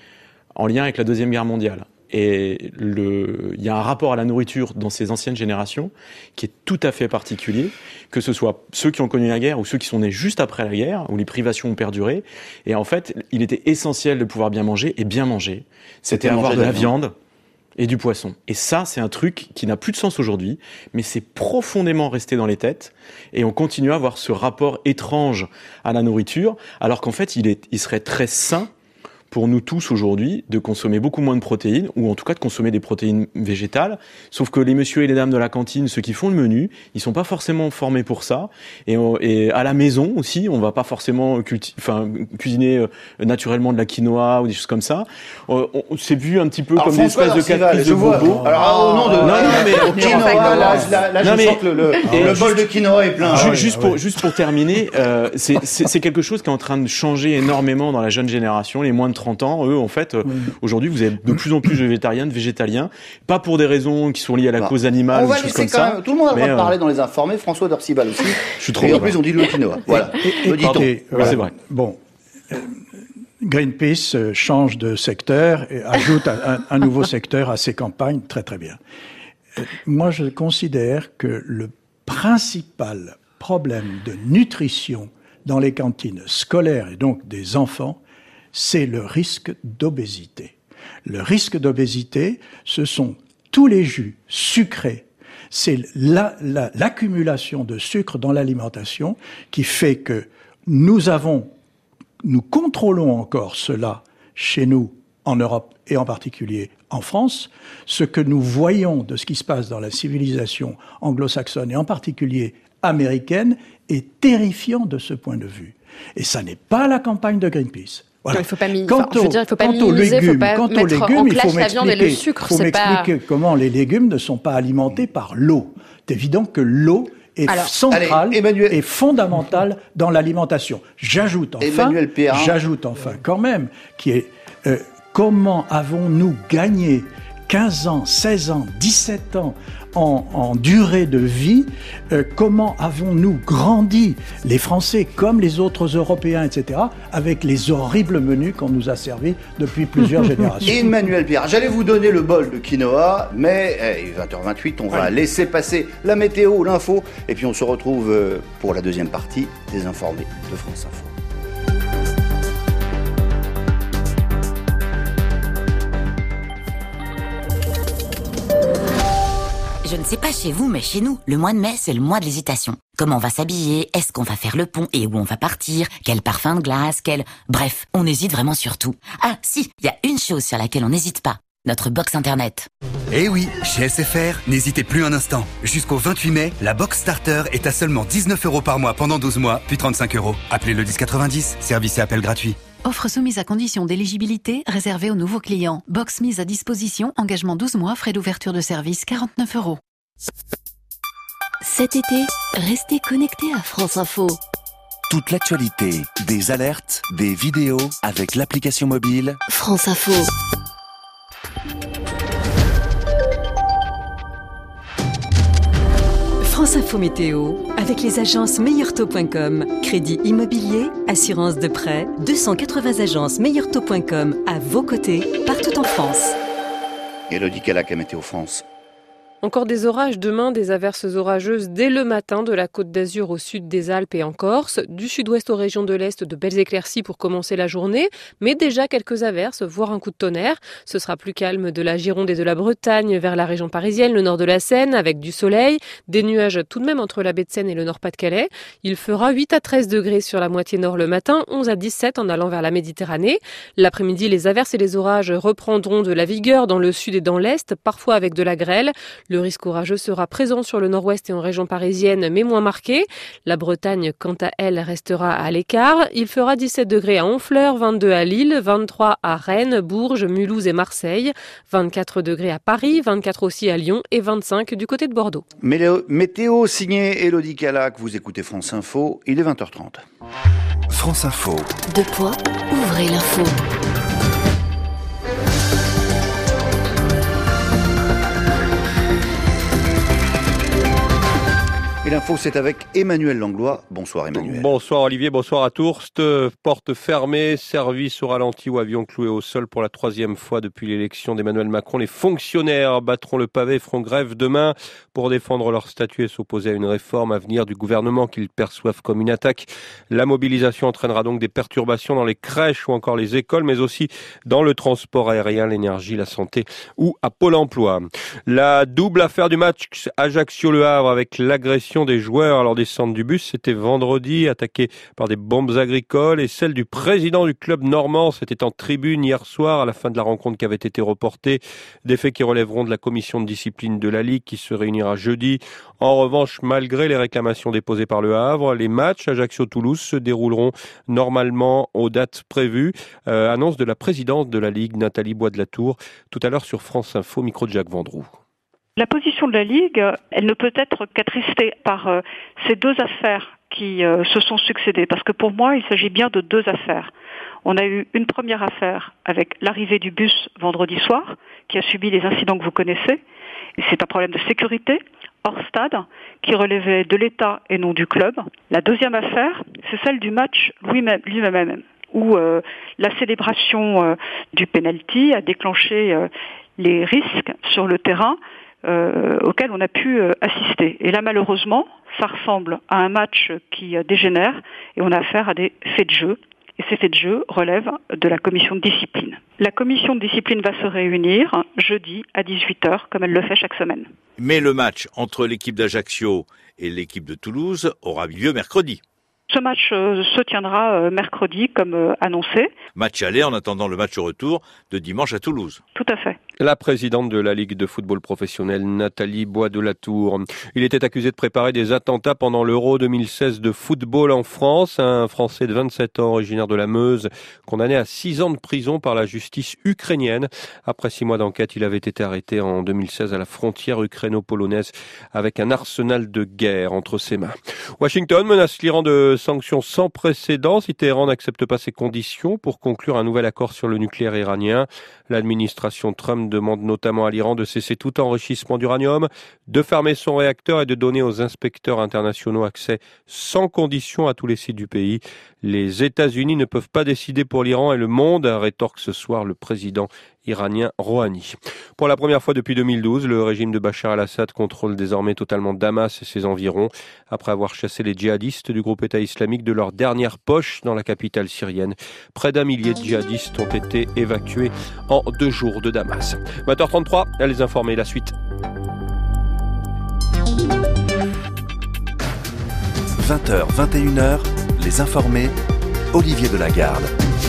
en lien avec la Deuxième Guerre mondiale. Et le, il y a un rapport à la nourriture dans ces anciennes générations qui est tout à fait particulier, que ce soit ceux qui ont connu la guerre ou ceux qui sont nés juste après la guerre, où les privations ont perduré. Et en fait, il était essentiel de pouvoir bien manger, et bien manger, c'était, c'était avoir de la viande et du poisson. Et ça, c'est un truc qui n'a plus de sens aujourd'hui, mais c'est profondément resté dans les têtes, et on continue à avoir ce rapport étrange à la nourriture, alors qu'en fait, il, est, il serait très sain pour nous tous aujourd'hui, de consommer beaucoup moins de protéines, ou en tout cas de consommer des protéines végétales. Sauf que les messieurs et les dames de la cantine, ceux qui font le menu, ils sont pas forcément formés pour ça. Et, et à la maison aussi, on va pas forcément culti- enfin, cuisiner naturellement de la quinoa ou des choses comme ça. On, on s'est vu un petit peu Alors, comme des espèces de caprices de bobo. Alors, au nom de... Non, non, mais... quinoa, là, là, là, non, je mais, sens que le, le, le bol de quinoa est plein. Ah, juste, juste, pour, juste pour terminer, euh, c'est, c'est, c'est quelque chose qui est en train de changer énormément dans la jeune génération, les moins de trente ans, eux, en fait, oui. aujourd'hui, vous avez de plus en plus de végétariens, de végétaliens, pas pour des raisons qui sont liées à la bah, cause animale ou des choses comme ça. Même, tout le monde a le droit de parler dans les informés, François Dorcival aussi. Je suis trop et en plus, on dit le quinoa. Voilà. Et, et, le dit-on. Et, ouais, c'est vrai. Bon. Euh, Greenpeace change de secteur et ajoute un, un nouveau secteur à ses campagnes. Très, très bien. Euh, moi, je considère que le principal problème de nutrition dans les cantines scolaires et donc des enfants, c'est le risque d'obésité. Le risque d'obésité, ce sont tous les jus sucrés. C'est la, la, l'accumulation de sucre dans l'alimentation qui fait que nous avons, nous contrôlons encore cela chez nous, en Europe et en particulier en France. Ce que nous voyons de ce qui se passe dans la civilisation anglo-saxonne et en particulier américaine est terrifiant de ce point de vue. Et ça n'est pas la campagne de Greenpeace. Voilà. Il faut pas mi- quant, au, faut pas quant aux légumes, faut pas quant aux légumes, il faut m'expliquer, sucre, faut m'expliquer pas... comment les légumes ne sont pas alimentés par l'eau. C'est évident que l'eau est Alors, centrale allez, Emmanuel... et fondamentale dans l'alimentation. J'ajoute enfin, j'ajoute enfin quand même, qui est euh, comment avons-nous gagné quinze ans, seize ans, dix-sept ans en, en durée de vie, euh, comment avons-nous grandi, les Français comme les autres Européens, et cetera, avec les horribles menus qu'on nous a servis depuis plusieurs générations. Emmanuel Pierre, j'allais vous donner le bol de quinoa, mais eh, vingt heures vingt-huit, on va oui. laisser passer la météo, l'info, et puis on se retrouve euh, pour la deuxième partie des informés de France Info. Je ne sais pas chez vous, mais chez nous, le mois de mai, c'est le mois de l'hésitation. Comment on va s'habiller? Est-ce qu'on va faire le pont? Et où on va partir? Quel parfum de glace? Quel... Bref, on hésite vraiment sur tout. Ah, si, il y a une chose sur laquelle on n'hésite pas. Notre box internet. Eh oui, chez S F R, n'hésitez plus un instant. Jusqu'au vingt-huit mai, la box starter est à seulement dix-neuf euros par mois pendant douze mois, puis trente-cinq euros. Appelez le dix quatre-vingt-dix, service et appel gratuit. Offre soumise à condition d'éligibilité, réservée aux nouveaux clients. Box mise à disposition, engagement douze mois, frais d'ouverture de service quarante-neuf euros. Cet été, restez connectés à France Info. Toute l'actualité, des alertes, des vidéos avec l'application mobile France Info. France Info Météo, avec les agences meilleur taux point com. Crédit immobilier, assurance de prêt, deux cent quatre-vingts agences meilleur taux point com à vos côtés, partout en France. Élodie Calac à Météo France. Encore des orages demain, des averses orageuses dès le matin de la Côte d'Azur au sud des Alpes et en Corse. Du sud-ouest aux régions de l'Est, de belles éclaircies pour commencer la journée. Mais déjà quelques averses, voire un coup de tonnerre. Ce sera plus calme de la Gironde et de la Bretagne vers la région parisienne, le nord de la Seine, avec du soleil. Des nuages tout de même entre la baie de Seine et le Nord-Pas-de-Calais. Il fera huit à treize degrés sur la moitié nord le matin, onze à dix-sept en allant vers la Méditerranée. L'après-midi, les averses et les orages reprendront de la vigueur dans le sud et dans l'Est, parfois avec de la grêle. Le risque orageux sera présent sur le nord-ouest et en région parisienne, mais moins marqué. La Bretagne, quant à elle, restera à l'écart. Il fera dix-sept degrés à Honfleur, vingt-deux à Lille, vingt-trois à Rennes, Bourges, Mulhouse et Marseille, vingt-quatre degrés à Paris, vingt-quatre aussi à Lyon et vingt-cinq du côté de Bordeaux. Météo signé Élodie Calac, vous écoutez France Info, il est vingt heures trente. France Info. Deux points, ouvrez l'info. Et l'info, c'est avec Emmanuel Langlois. Bonsoir Emmanuel. Bonsoir Olivier, bonsoir à tous. Porte fermée, service au ralenti ou avion cloué au sol pour la troisième fois depuis l'élection d'Emmanuel Macron. Les fonctionnaires battront le pavé et feront grève demain pour défendre leur statut et s'opposer à une réforme à venir du gouvernement qu'ils perçoivent comme une attaque. La mobilisation entraînera donc des perturbations dans les crèches ou encore les écoles, mais aussi dans le transport aérien, l'énergie, la santé ou à Pôle emploi. La double affaire du match Ajaccio-Le Havre avec l'agression des joueurs lors des centres du bus, c'était vendredi, attaqué par des bombes agricoles, et celle du président du club normand, c'était en tribune hier soir à la fin de la rencontre qui avait été reportée. Des faits qui relèveront de la commission de discipline de la Ligue qui se réunira jeudi. En revanche, malgré les réclamations déposées par Le Havre, les matchs Ajaccio-Toulouse se dérouleront normalement aux dates prévues. Euh, annonce de la présidente de la Ligue, Nathalie Bois de la Tour, tout à l'heure sur France Info, micro de Jacques Vendroux. La position de la Ligue, elle ne peut être qu'attristée par euh, ces deux affaires qui euh, se sont succédées. Parce que pour moi, il s'agit bien de deux affaires. On a eu une première affaire avec l'arrivée du bus vendredi soir, qui a subi les incidents que vous connaissez. Et c'est un problème de sécurité hors stade, qui relevait de l'État et non du club. La deuxième affaire, c'est celle du match lui-même, lui-même où euh, la célébration euh, du penalty a déclenché euh, les risques sur le terrain, Euh, auquel on a pu euh, assister. Et là, malheureusement, ça ressemble à un match qui euh, dégénère et on a affaire à des faits de jeu. Et ces faits de jeu relèvent de la commission de discipline. La commission de discipline va se réunir jeudi à dix-huit heures, comme elle le fait chaque semaine. Mais le match entre l'équipe d'Ajaccio et l'équipe de Toulouse aura lieu mercredi. Ce match euh, se tiendra euh, mercredi, comme euh, annoncé. Match aller en attendant le match retour de dimanche à Toulouse. Tout à fait. La présidente de la Ligue de football professionnel, Nathalie Bois de la Tour. Il était accusé de préparer des attentats pendant l'Euro deux mille seize de football en France. Un Français de vingt-sept ans, originaire de la Meuse, condamné à six ans de prison par la justice ukrainienne. Après six mois d'enquête, il avait été arrêté en deux mille seize à la frontière ukraino-polonaise avec un arsenal de guerre entre ses mains. Washington menace l'Iran de sanctions sans précédent si Téhéran n'accepte pas ces conditions pour conclure un nouvel accord sur le nucléaire iranien. L'administration Trump demande notamment à l'Iran de cesser tout enrichissement d'uranium, de fermer son réacteur et de donner aux inspecteurs internationaux accès sans condition à tous les sites du pays. Les États-Unis ne peuvent pas décider pour l'Iran et le monde, rétorque ce soir le président iranien Rouhani. Pour la première fois depuis deux mille douze, le régime de Bachar el-Assad contrôle désormais totalement Damas et ses environs, après avoir chassé les djihadistes du groupe État islamique de leur dernière poche dans la capitale syrienne. Près d'un millier de djihadistes ont été évacués en deux jours de Damas. vingt heures trente-trois, à les informer, la suite. vingt heures, vingt et une heures, les informer, Olivier Delagarde.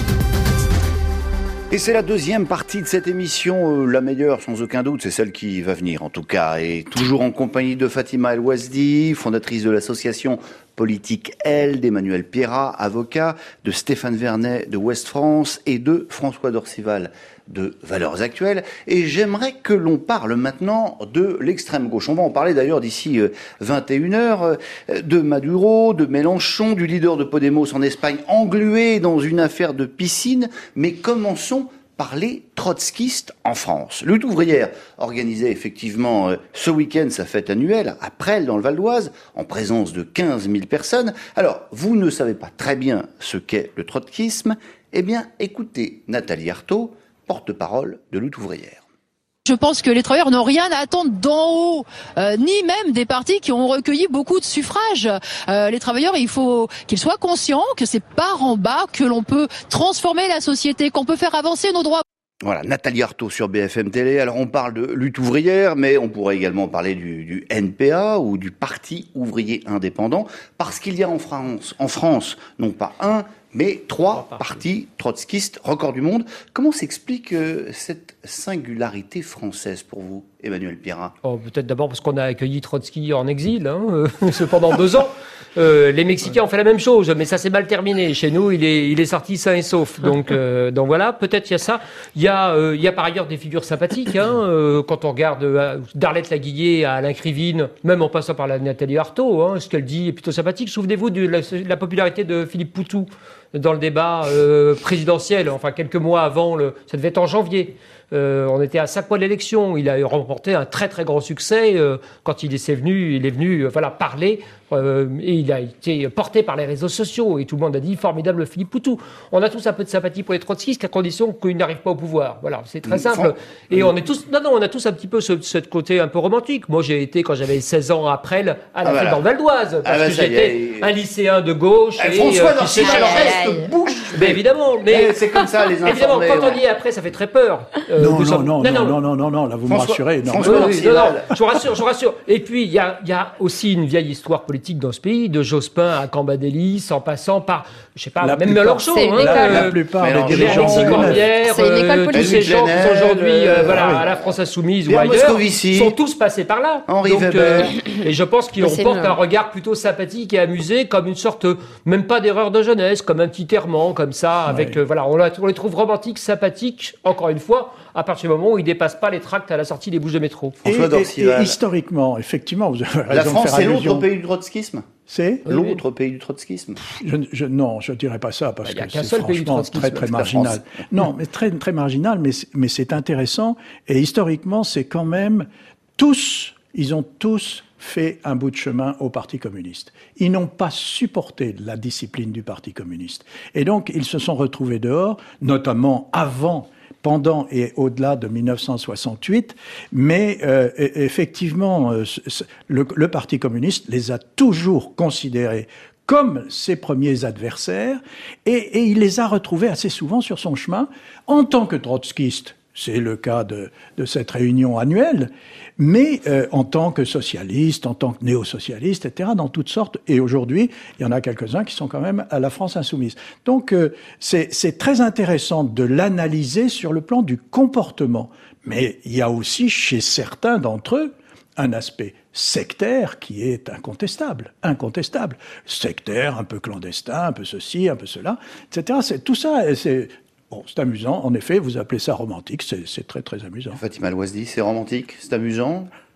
Et c'est la deuxième partie de cette émission, euh, la meilleure sans aucun doute, c'est celle qui va venir en tout cas, et toujours en compagnie de Fatima El Ouazdi, fondatrice de l'association Politique L, d'Emmanuel Pierrat, avocat, de Stéphane Vernet de Ouest France et de François Dorcival de Valeurs Actuelles. Et j'aimerais que l'on parle maintenant de l'extrême gauche. On va en parler d'ailleurs d'ici vingt et une heures, de Maduro, de Mélenchon, du leader de Podemos en Espagne, englué dans une affaire de piscine. Mais commençons par les trotskistes en France. Lutte ouvrière organisait effectivement euh, ce week-end sa fête annuelle à Presles dans le Val d'Oise, en présence de quinze mille personnes. Alors, vous ne savez pas très bien ce qu'est le trotskisme? Eh bien, écoutez Nathalie Arthaud, porte-parole de Lutte ouvrière. Je pense que les travailleurs n'ont rien à attendre d'en haut, euh, ni même des partis qui ont recueilli beaucoup de suffrages. Euh, les travailleurs, il faut qu'ils soient conscients que c'est par en bas que l'on peut transformer la société, qu'on peut faire avancer nos droits. Voilà, Nathalie Arthaud sur B F M Télé. Alors on parle de lutte ouvrière, mais on pourrait également parler du, du N P A ou du Parti ouvrier indépendant, parce qu'il y a en France, en France, non pas un, mais trois partis trotskistes, record du monde. Comment s'explique euh, cette singularité française pour vous, Emmanuel Pierrat? Oh, peut-être d'abord parce qu'on a accueilli Trotsky en exil, hein, euh, pendant deux ans. Euh, les Mexicains ont fait la même chose, mais ça s'est mal terminé. Chez nous, il est, il est sorti sain et sauf. Donc, euh, donc voilà, peut-être il y a ça. Il y a, euh, il y a par ailleurs des figures sympathiques. Hein, euh, quand on regarde euh, d'Arlette Laguillet à Alain Krivine, même en passant par la Nathalie Arthaud, hein, ce qu'elle dit est plutôt sympathique. Souvenez-vous de la, de la popularité de Philippe Poutou dans le débat euh, présidentiel, enfin quelques mois avant, le, ça devait être en janvier. Euh, on était à cinq mois de l'élection. Il a remporté un très très grand succès euh, quand il est venu. Il est venu, euh, voilà, parler euh, et il a été porté par les réseaux sociaux et tout le monde a dit formidable Philippe Poutou. On a tous un peu de sympathie pour les trotskistes à condition qu'ils n'arrivent pas au pouvoir. Voilà, c'est très simple. Et on est tous, non non, on a tous un petit peu ce, ce côté un peu romantique. Moi, j'ai été quand j'avais seize ans à Presles à la ah, fête voilà. dans le Val d'Oise parce ah, bah, que j'étais un lycéen de gauche. Ah, et François euh, Dorcival reste bouche. Mais évidemment, mais c'est comme ça les informés. Évidemment, quand ouais. on y est après, ça fait très peur. Euh, non, non, non, non, non, non, non, non, là vous François, me rassurez. Non, François oui, oui, non, non, je vous rassure, je vous rassure. Et puis il y a, y a aussi une vieille histoire politique dans ce pays, de Jospin à Cambadélis, en passant par, je sais pas, la même plupart, Mélenchon, hein, la, la plupart des dirigeants de Corbière, euh, tous ces gens qui sont aujourd'hui, euh, voilà, oui. à la France Insoumise Pierre ou ailleurs, Moscovici. sont tous passés par là. Henri Donc, Weber. euh, et je pense qu'ils Mais portent mieux. un regard plutôt sympathique et amusé, comme une sorte, même pas d'erreur de jeunesse, comme un petit errement, comme ça, avec, Ouais. euh, voilà, on, la- on les trouve romantiques, sympathiques, encore une fois, à partir du moment où ils dépassent pas les tracts à la sortie des bouches de métro. Et, François et- Dorcival. et historiquement, effectivement, vous avez raison La de France, faire c'est allusion. l'autre pays du trotskisme. C'est Oui, L'autre pays du trotskisme. je, je, non, je dirais pas ça parce Il y a que qu'un c'est seul pays du franchement trotskisme, très très c'est la marginal. France. Non, mais très très marginal, mais c'est- mais c'est intéressant et historiquement, c'est quand même tous, ils ont tous fait un bout de chemin au Parti communiste. Ils n'ont pas supporté la discipline du Parti communiste et donc ils se sont retrouvés dehors, notamment avant. Pendant et au-delà de mille neuf cent soixante-huit, mais euh, e- effectivement, euh, c- c- le, le Parti communiste les a toujours considérés comme ses premiers adversaires, et, et il les a retrouvés assez souvent sur son chemin en tant que trotskiste. C'est le cas de, de cette réunion annuelle, mais euh, en tant que socialiste, en tant que néo-socialiste, et cetera, dans toutes sortes. Et aujourd'hui, il y en a quelques-uns qui sont quand même à la France insoumise. Donc, euh, c'est, c'est très intéressant de l'analyser sur le plan du comportement. Mais il y a aussi, chez certains d'entre eux, un aspect sectaire qui est incontestable, incontestable. Sectaire, un peu clandestin, un peu ceci, un peu cela, et cetera. C'est, tout ça, c'est... Bon, c'est amusant, en effet, vous appelez ça romantique, c'est, c'est très très amusant. Fatima El Ouazdi, c'est romantique, c'est amusant.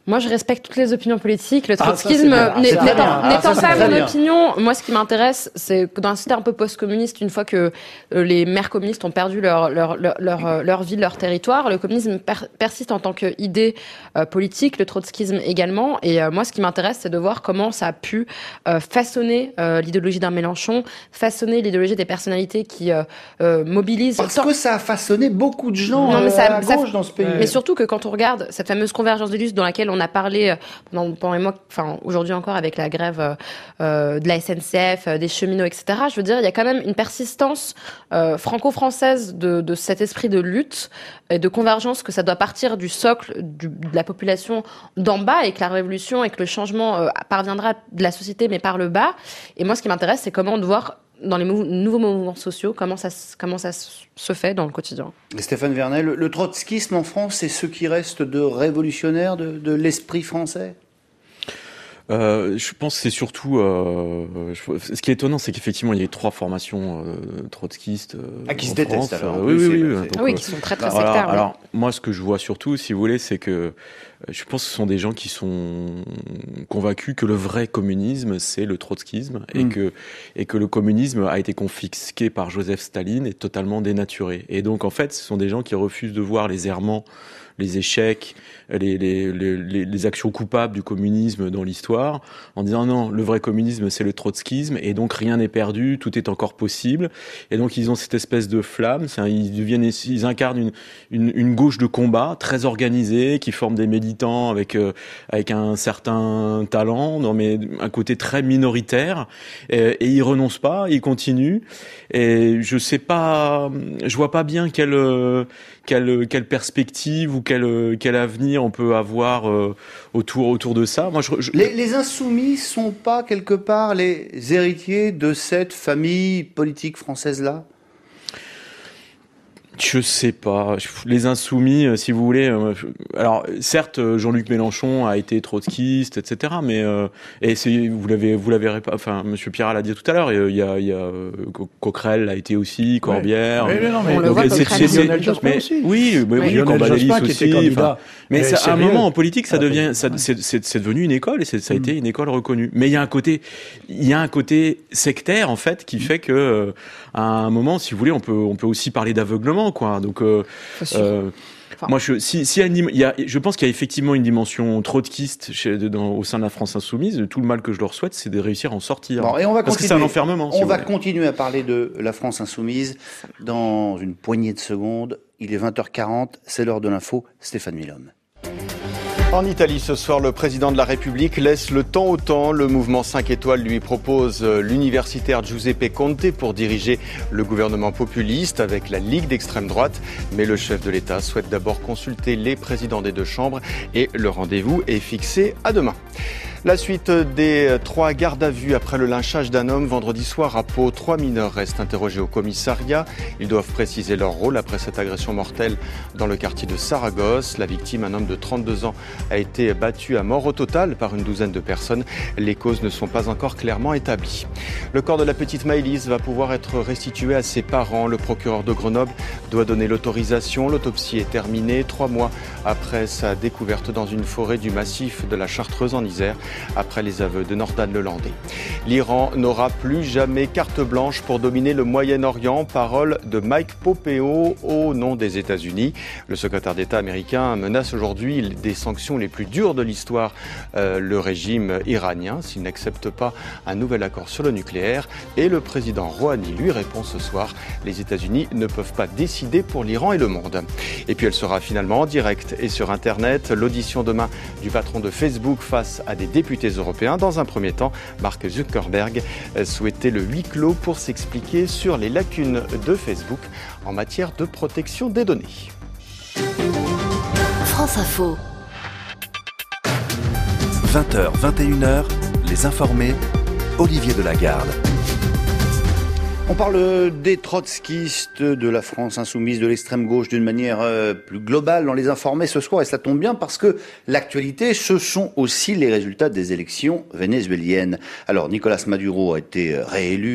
Moi, je respecte toutes les opinions politiques. Le Ah, trotskisme, ça, c'est n'étant bien. Ah, n'étant ça, c'est pas très mon bien. opinion, moi, ce qui m'intéresse, c'est que dans un système un peu post-communiste, une fois que euh, les maires communistes ont perdu leur leur leur leur, euh, leur ville, leur territoire, le communisme per- persiste en tant qu'idée euh, politique, le trotskisme également. Et euh, moi, ce qui m'intéresse, c'est de voir comment ça a pu euh, façonner euh, l'idéologie d'un Mélenchon, façonner l'idéologie des personnalités qui euh, euh, mobilisent. Parce que ça a façonné beaucoup de gens Non, mais euh, ça- à ça- gauche dans ce pays. Mais surtout que quand on regarde cette fameuse convergence des luttes dans laquelle on a parlé euh, pendant, pendant les mois, enfin aujourd'hui encore avec la grève euh, euh, de la S N C F, euh, des cheminots, et cetera. Je veux dire, il y a quand même une persistance euh, franco-française de, de cet esprit de lutte et de convergence, que ça doit partir du socle du, de la population d'en bas, et que la révolution et que le changement euh, parviendra de la société mais par le bas. Et moi, ce qui m'intéresse, c'est comment de voir dans les mou- nouveaux mouvements sociaux, comment ça, s- comment ça s- se fait dans le quotidien. Et Stéphane Vernet, le, le trotskisme en France, c'est ce qui reste de révolutionnaire de, de l'esprit français? Euh, je pense que c'est surtout. Euh, je- ce qui est étonnant, c'est qu'effectivement, il y a trois formations euh, trotskistes. Euh, Ah, qui se en détestent, France. alors, en Euh, oui, plus, oui, c'est- oui, c'est- donc, Ah oui, euh, qui sont très, très alors, sectaires, oui. Alors, moi, ce que je vois surtout, si vous voulez, c'est que euh, je pense que ce sont des gens qui sont convaincus que le vrai communisme, c'est le trotskisme, et Mm. que et que le communisme a été confisqué par Joseph Staline et totalement dénaturé. Et donc, en fait, ce sont des gens qui refusent de voir les errements, les échecs, les, les, les, les, les actions coupables du communisme dans l'histoire, en disant non, le vrai communisme, c'est le trotskisme, et donc rien n'est perdu, tout est encore possible. Et donc ils ont cette espèce de flamme, c'est un- ils deviennent, ils incarnent une, une, une gauche de combat très organisée, qui forme des militants avec euh, avec un certain talent, non mais un côté très minoritaire, et, et ils renoncent pas, ils continuent. Et je sais pas, je vois pas bien quelle euh, quelle quelle perspective ou quel quel avenir on peut avoir euh, autour autour de ça. Moi, je, je... Les, les insoumis sont pas quelque part les héritiers de cette famille politique française-là? Je sais pas. Les insoumis, euh, si vous voulez. euh, je- Alors, certes, euh, Jean-Luc Mélenchon a été trotskiste, et cetera. Mais euh, et c'est vous l'avez vous l'avez répa- enfin Monsieur Pierrat l'a dit tout à l'heure. Il y a il y a euh, Co- Coquerel l'a été aussi, Corbière. Oui, mais non, mais On le Donc, voit, c'est- Coquerel. c'est- Lionel Jospin mais- aussi. Oui, mais oui, Lionel Cambadélis Jospin qui aussi. était candidat. enfin, mais Et ça, à un sérieux. moment en politique, ça Ah, devient, ça, c'est, c'est, c'est devenu une école et c'est, ça a été une école reconnue. Mais il y a un côté, il y a un côté sectaire en fait qui fait que euh, à un moment, si vous voulez, on peut, on peut aussi parler d'aveuglement, quoi. Donc euh, euh, Enfin, moi, je, si, si il y a une dim- il y a, je pense qu'il y a effectivement une dimension trotskiste chez, dans, au sein de la France insoumise. Tout le mal que je leur souhaite, c'est de réussir à en sortir. Bon, et on va Parce que continuer. c'est un enfermement. si On vous va voulez. continuer à parler de la France insoumise dans une poignée de secondes. Il est vingt heures quarante, c'est l'heure de l'info. Stéphane Milhomme. En Italie, ce soir, le président de la République laisse le temps au temps. Le mouvement cinq étoiles lui propose l'universitaire Giuseppe Conte pour diriger le gouvernement populiste avec la Ligue d'extrême droite. Mais le chef de l'État souhaite d'abord consulter les présidents des deux chambres et le rendez-vous est fixé à demain. La suite des trois gardes à vue après le lynchage d'un homme vendredi soir à Pau. Trois mineurs restent interrogés au commissariat. Ils doivent préciser leur rôle après cette agression mortelle dans le quartier de Saragosse. La victime, un homme de trente-deux ans, a été battu à mort au total par une douzaine de personnes. Les causes ne sont pas encore clairement établies. Le corps de la petite Maëlys va pouvoir être restitué à ses parents. Le procureur de Grenoble doit donner l'autorisation. L'autopsie est terminée trois mois après sa découverte dans une forêt du massif de la Chartreuse en Isère, après les aveux de Nordan Lelandais. L'Iran n'aura plus jamais carte blanche pour dominer le Moyen-Orient, parole de Mike Pompeo au nom des États-Unis. Le secrétaire d'État américain menace aujourd'hui des sanctions les plus dures de l'histoire, euh, le régime iranien, s'il n'accepte pas un nouvel accord sur le nucléaire. Et le président Rouhani lui répond ce soir, les États-Unis ne peuvent pas décider pour l'Iran et le monde. Et puis elle sera finalement en direct et sur Internet. L'audition demain du patron de Facebook face à des députés européens. Dans un premier temps, Mark Zuckerberg souhaitait le huis clos pour s'expliquer sur les lacunes de Facebook en matière de protection des données. France Info. vingt heures, vingt et une heures, les informés, Olivier Delagarde. On parle des trotskistes, de la France insoumise, de l'extrême gauche d'une manière euh, plus globale dans les informés ce soir, et ça tombe bien parce que l'actualité, ce sont aussi les résultats des élections vénézuéliennes. Alors Nicolas Maduro a été réélu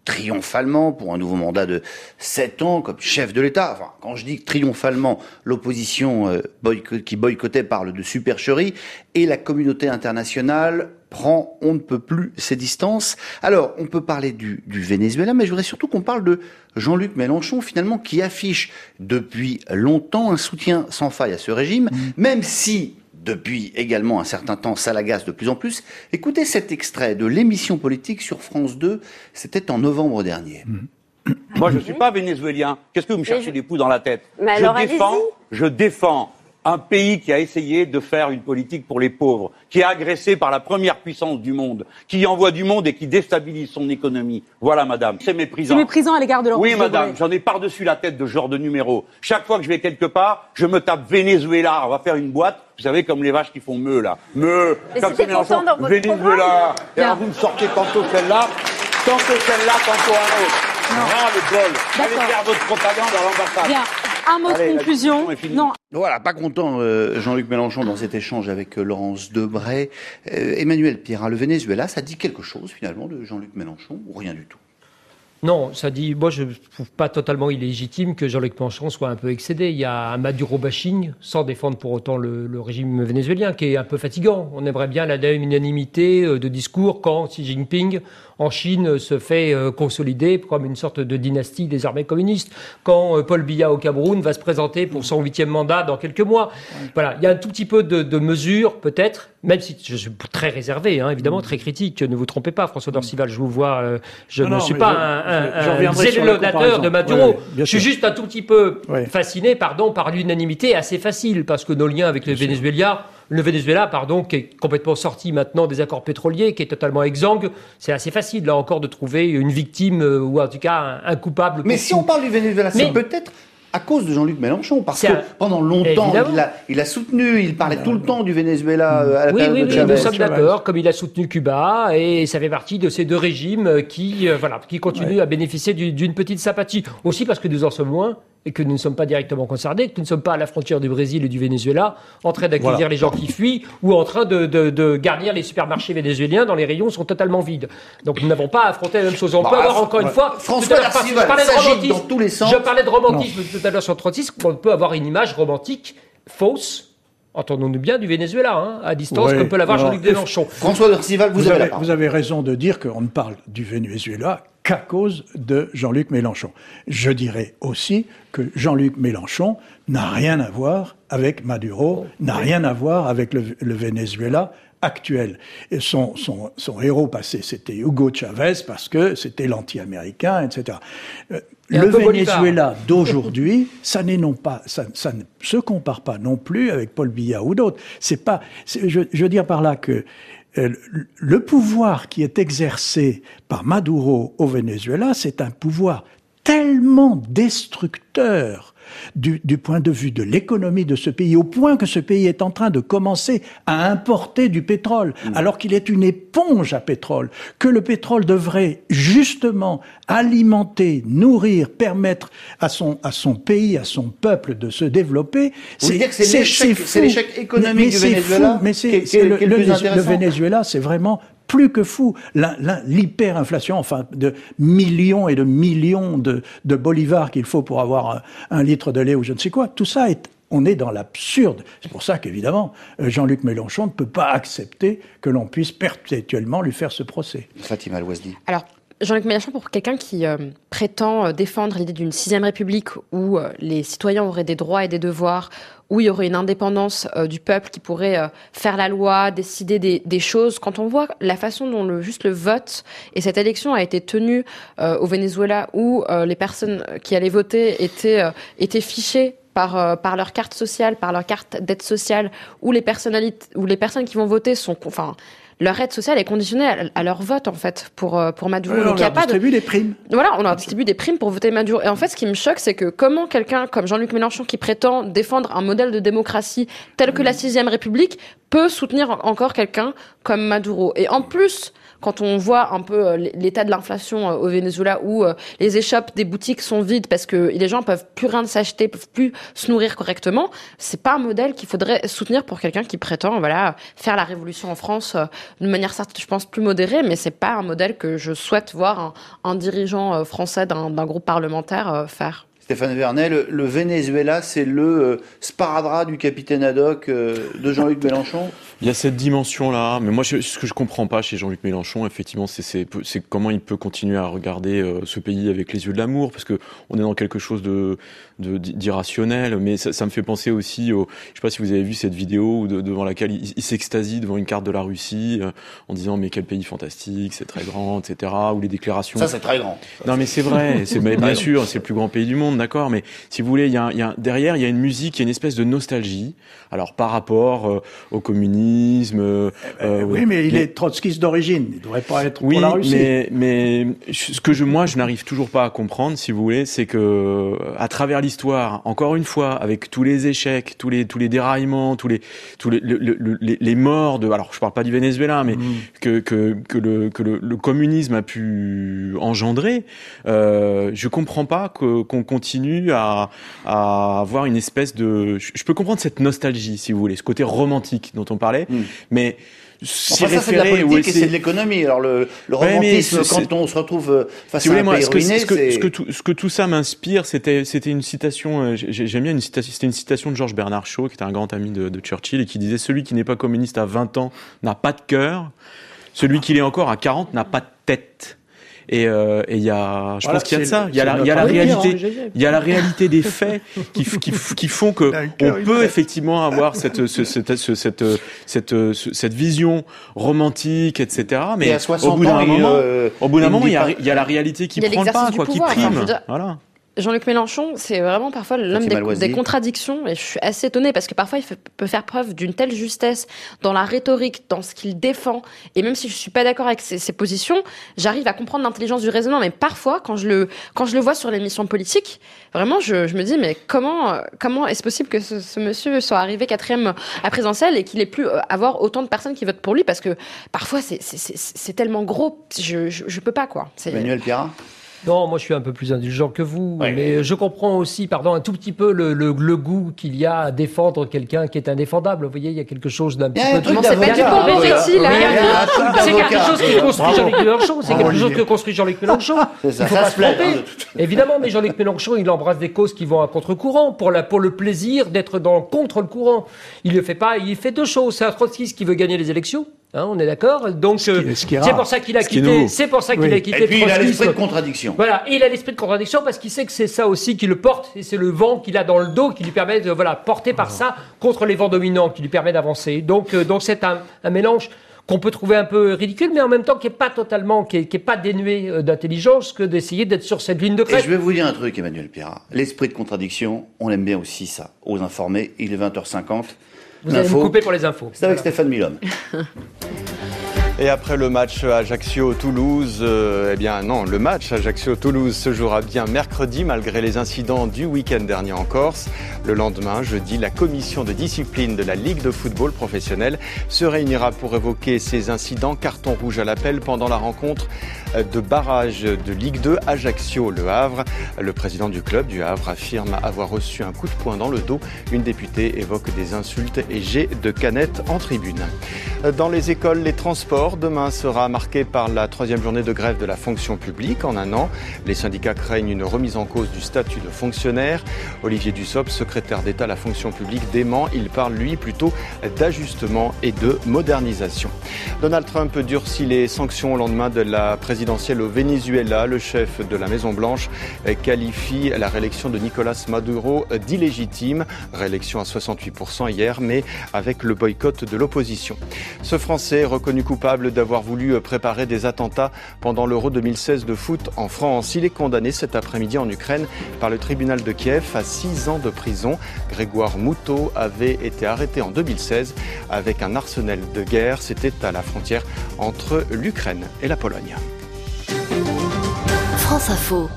triomphalement pour un nouveau mandat de sept ans comme chef de l'État. Enfin, quand je dis triomphalement, l'opposition euh, boycott, qui boycottait parle de supercherie et la communauté internationale prend on ne peut plus ses distances. Alors, on peut parler du, du Venezuela, mais je voudrais surtout qu'on parle de Jean-Luc Mélenchon, finalement, qui affiche depuis longtemps un soutien sans faille à ce régime, mmh. même si depuis également un certain temps, ça l'agace de plus en plus. Écoutez cet extrait de l'émission politique sur France deux, c'était en novembre dernier. Mmh. Moi, je ne suis pas vénézuélien. Qu'est-ce que vous me cherchez je... des poux dans la tête? Mais je, alors, défends, allez-y. je défends un pays qui a essayé de faire une politique pour les pauvres, qui est agressé par la première puissance du monde, qui envoie du monde et qui déstabilise son économie. Voilà, madame, c'est méprisant. C'est méprisant à l'égard de leur Oui, madame, j'en ai par-dessus la tête de ce genre de numéro. Chaque fois que je vais quelque part, je me tape Venezuela. On va faire une boîte, vous savez, comme les vaches qui font meuh, là. Meuh, comme c'est Mélenchon, Venezuela. Et alors vous me sortez tantôt celle-là, tantôt celle-là, tantôt un autre. Ah, le bol. Allez faire votre propagande à l'ambassade. Bien. Un mot de conclusion. Non. Voilà, pas content euh, Jean-Luc Mélenchon dans cet échange avec euh, Laurence Debray. Euh, Emmanuel Pierrat, le Venezuela, ça dit quelque chose finalement de Jean-Luc Mélenchon ou rien du tout? Non, ça dit, moi je ne trouve pas totalement illégitime que Jean-Luc Mélenchon soit un peu excédé. Il y a un Maduro bashing, sans défendre pour autant le, le régime vénézuélien, qui est un peu fatigant. On aimerait bien la même unanimité de discours quand Xi Jinping, en Chine, se fait euh, consolider comme une sorte de dynastie des armées communistes. Quand euh, Paul Biya au Cameroun va se présenter pour son huitième mandat dans quelques mois. Voilà, il y a un tout petit peu de, de mesure, peut-être, même si je suis très réservé, hein, évidemment, très critique. Ne vous trompez pas, François Dorcival, je vous vois, euh, je non, ne non, suis pas je, un, un, un zélonateur de Maduro. Ouais, je suis sûr. juste un tout petit peu ouais. fasciné, pardon, par l'unanimité assez facile, parce que nos liens avec le Venezuela, le Venezuela, pardon, qui est complètement sorti maintenant des accords pétroliers, qui est totalement exsangue, c'est assez facile, là encore, de trouver une victime, euh, ou en tout cas un, un coupable. Mais si tout. on parle du Venezuela, c'est peut-être à cause de Jean-Luc Mélenchon, parce que un... pendant longtemps, il a, il a soutenu, il parlait tout le temps du Venezuela à la oui, période oui, de oui, Chavez. Nous sommes d'accord, comme il a soutenu Cuba, et ça fait partie de ces deux régimes qui, euh, voilà, qui continuent ouais. à bénéficier du, d'une petite sympathie. Aussi parce que nous en sommes loin, et que nous ne sommes pas directement concernés, que nous ne sommes pas à la frontière du Brésil et du Venezuela, en train d'accueillir voilà. les gens qui fuient, ou en train de, de, de garnir les supermarchés vénézuéliens dont les rayons sont totalement vides. Donc nous n'avons pas à affronter la même chose. On bah, peut avoir encore ouais. une fois... François Darcival, je parlais de romantisme, dans tous les sens. Je parlais de romantisme non. tout à l'heure sur trente-six, on peut avoir une image romantique fausse, entendons-nous bien, du Venezuela, hein, à distance, ouais, comme peut l'avoir Jean-Luc Mélenchon. François Darcival, vous, vous, avez, vous avez raison de dire qu'on ne parle du Venezuela qu'à cause de Jean-Luc Mélenchon. Je dirais aussi que Jean-Luc Mélenchon n'a rien à voir avec Maduro, n'a rien à voir avec le, le Venezuela actuel. Et son, son, son héros passé, c'était Hugo Chavez, parce que c'était l'anti-américain, et cetera. Euh, le Venezuela d'aujourd'hui, ça n'est non pas, ça, ça ne se compare pas non plus avec Paul Biya ou d'autres. C'est pas, c'est, je, je veux dire par là que euh, le pouvoir qui est exercé par Maduro au Venezuela, c'est un pouvoir tellement destructeur Du, du point de vue de l'économie de ce pays, au point que ce pays est en train de commencer à importer du pétrole, mmh. alors qu'il est une éponge à pétrole, que le pétrole devrait justement alimenter, nourrir, permettre à son, à son pays, à son peuple de se développer. Vous voulez dire que c'est, c'est, l'échec, c'est, c'est l'échec économique mais, mais du Venezuela fou, mais c'est, qui, c'est qui, le, qui est le, le, plus intéressant. Le Venezuela, c'est vraiment plus que fou. La, la, l'hyperinflation, enfin, de millions et de millions de, de bolivars qu'il faut pour avoir un, un litre de lait ou je ne sais quoi, tout ça est, on est dans l'absurde. C'est pour ça qu'évidemment, Jean-Luc Mélenchon ne peut pas accepter que l'on puisse perpétuellement lui faire ce procès. Fatima Al-Ouazdi. Alors, Jean-Luc Mélenchon, pour quelqu'un qui euh, prétend défendre l'idée d'une sixième république où euh, les citoyens auraient des droits et des devoirs, où il y aurait une indépendance euh, du peuple qui pourrait euh, faire la loi, décider des, des choses, quand on voit la façon dont le, juste le vote et cette élection a été tenue euh, au Venezuela, où euh, les personnes qui allaient voter étaient, euh, étaient fichées par, euh, par leur carte sociale, par leur carte d'aide sociale, où les personnalités, où les personnes qui vont voter sont... Enfin, leur aide sociale est conditionnée à, à leur vote, en fait, pour, pour Maduro. Alors, donc, on leur distribue de... des primes. Voilà, on leur distribue des primes pour voter Maduro. Et en fait, ce qui me choque, c'est que comment quelqu'un comme Jean-Luc Mélenchon, qui prétend défendre un modèle de démocratie tel que la sixième République, peut soutenir encore quelqu'un comme Maduro. Et en plus, quand on voit un peu l'état de l'inflation au Venezuela, où les échoppes des boutiques sont vides parce que les gens peuvent plus rien s'acheter, peuvent plus se nourrir correctement, c'est pas un modèle qu'il faudrait soutenir pour quelqu'un qui prétend, voilà, faire la révolution en France de manière certes, je pense, plus modérée, mais c'est pas un modèle que je souhaite voir un, un dirigeant français d'un, d'un groupe parlementaire faire. Stéphane Vernet, le, le Venezuela, c'est le euh, sparadrap du capitaine Haddock euh, de Jean-Luc Mélenchon. Il y a cette dimension-là, mais moi, je, ce que je comprends pas chez Jean-Luc Mélenchon, effectivement, c'est, c'est, c'est comment il peut continuer à regarder euh, ce pays avec les yeux de l'amour, parce que on est dans quelque chose de, de d'irrationnel. Mais ça, ça me fait penser aussi, au, je sais pas si vous avez vu cette vidéo de, devant laquelle il, il s'extasie devant une carte de la Russie, euh, en disant mais quel pays fantastique, c'est très grand, et cetera. Ou les déclarations. Ça, c'est très grand. Non, mais c'est vrai, c'est mais bien sûr, c'est le plus grand pays du monde, d'accord. Mais si vous voulez, il y a, il y a derrière, il y a une musique, il y a une espèce de nostalgie. Alors par rapport euh, au communisme. Euh, euh, oui, mais il mais... est trotskiste d'origine. Il ne devrait pas être oui, pour la Russie. Mais, mais ce que je, moi, je n'arrive toujours pas à comprendre, si vous voulez, c'est que à travers l'histoire, encore une fois, avec tous les échecs, tous les tous les déraillements, tous les tous les le, le, les, les morts de, alors je parle pas du Venezuela, mais mmh. que que que le que le, le communisme a pu engendrer, euh, je comprends pas que, qu'on continue à à avoir une espèce de, je peux comprendre cette nostalgie, si vous voulez, ce côté romantique dont on parlait. Mmh. Mais enfin, ça, c'est de la politique et c'est de l'économie. Alors, le, le romantisme, ouais, quand on se retrouve face si à un moi, pays ce que, ruiné, ce que, c'est... Ce que, tout, ce que tout ça m'inspire, c'était, c'était une citation, j'aime bien une citation, c'était une citation de Georges Bernard Shaw, qui était un grand ami de, de Churchill, et qui disait « Celui qui n'est pas communiste à vingt ans n'a pas de cœur, celui qui l'est encore à quarante n'a pas de tête ». Et il euh, y a, je voilà, pense qu'il y a de ça. Il y a la, il y a la réalité, il y a la réalité des faits qui, qui, qui font que on peut effectivement avoir cette, ce, cette, ce, cette, cette, cette vision romantique, et cetera. Mais au bout d'un moment, euh, au bout d'un moment, il y a, il y a la réalité qui prend le pas, quoi, qui prime. Enfin, voilà. Jean-Luc Mélenchon, c'est vraiment parfois l'homme des, des contradictions, et je suis assez étonnée parce que parfois il fait, peut faire preuve d'une telle justesse dans la rhétorique, dans ce qu'il défend, et même si je suis pas d'accord avec ses, ses positions, j'arrive à comprendre l'intelligence du raisonnement, mais parfois quand je le quand je le vois sur l'émission politique, vraiment je, je me dis mais comment comment est-ce possible que ce, ce monsieur soit arrivé quatrième à présidentielle et qu'il ait pu avoir autant de personnes qui votent pour lui, parce que parfois c'est c'est c'est, c'est tellement gros, je, je je peux pas quoi. C'est... Emmanuel Pierrat. Non, moi je suis un peu plus indulgent que vous, oui. mais je comprends aussi, pardon, un tout petit peu le, le, le goût qu'il y a à défendre quelqu'un qui est indéfendable. Vous voyez, il y a quelque chose d'un petit peu... Non, c'est pas du bon récit, là. C'est quelque chose qui construit Jean-Luc Mélenchon. C'est quelque chose que construit Jean-Luc Mélenchon. Il faut pas se tromper. Évidemment, mais Jean-Luc Mélenchon, il embrasse des causes qui vont à contre-courant pour, la, pour le plaisir d'être dans, contre le courant. Il ne fait pas, il fait deux choses. C'est un trotskiste qui veut gagner les élections. Hein, on est d'accord. Donc ce qui, ce qui c'est pour ça qu'il a quitté. C'est pour ça qu'il oui. a quitté. Et puis il a l'esprit de contradiction. Voilà, et il a l'esprit de contradiction parce qu'il sait que c'est ça aussi qui le porte, et c'est le vent qu'il a dans le dos qui lui permet de voilà porter par ça contre les vents dominants, qui lui permet d'avancer. Donc euh, donc c'est un, un mélange qu'on peut trouver un peu ridicule, mais en même temps qui est pas totalement, qui est, qui est pas dénué euh, d'intelligence, que d'essayer d'être sur cette ligne de crête. Et je vais vous dire un truc, Emmanuel Pierrat. L'esprit de contradiction, on aime bien aussi ça. Aux informés, il est vingt heures cinquante. Vous allez me couper pour les infos. C'est avec voilà. Stéphane Milhomme. Et après le match Ajaccio-Toulouse, euh, eh bien non, le match Ajaccio-Toulouse se jouera bien mercredi malgré les incidents du week-end dernier en Corse. Le lendemain, jeudi, la commission de discipline de la Ligue de football professionnel se réunira pour évoquer ces incidents. Carton rouge à l'appel pendant la rencontre de barrage de Ligue deux Ajaccio-Le Havre. Le président du club du Havre affirme avoir reçu un coup de poing dans le dos. Une députée évoque des insultes et jets de canettes en tribune. Dans les écoles, les transports, demain sera marqué par la troisième journée de grève de la fonction publique en un an. Les syndicats craignent une remise en cause du statut de fonctionnaire. Olivier Dussopt, secrétaire d'État à la fonction publique, dément. Il parle, lui, plutôt d'ajustement et de modernisation. Donald Trump durcit les sanctions au lendemain de la présidentielle au Venezuela. Le chef de la Maison-Blanche qualifie la réélection de Nicolas Maduro d'illégitime. Réélection à soixante-huit pour cent hier, mais avec le boycott de l'opposition. Ce Français reconnu coupable d'avoir voulu préparer des attentats pendant l'Euro deux mille seize de foot en France. Il est condamné cet après-midi en Ukraine par le tribunal de Kiev à six ans de prison. Grégoire Moutot avait été arrêté en deux mille seize avec un arsenal de guerre. C'était à la frontière entre l'Ukraine et la Pologne. France Info.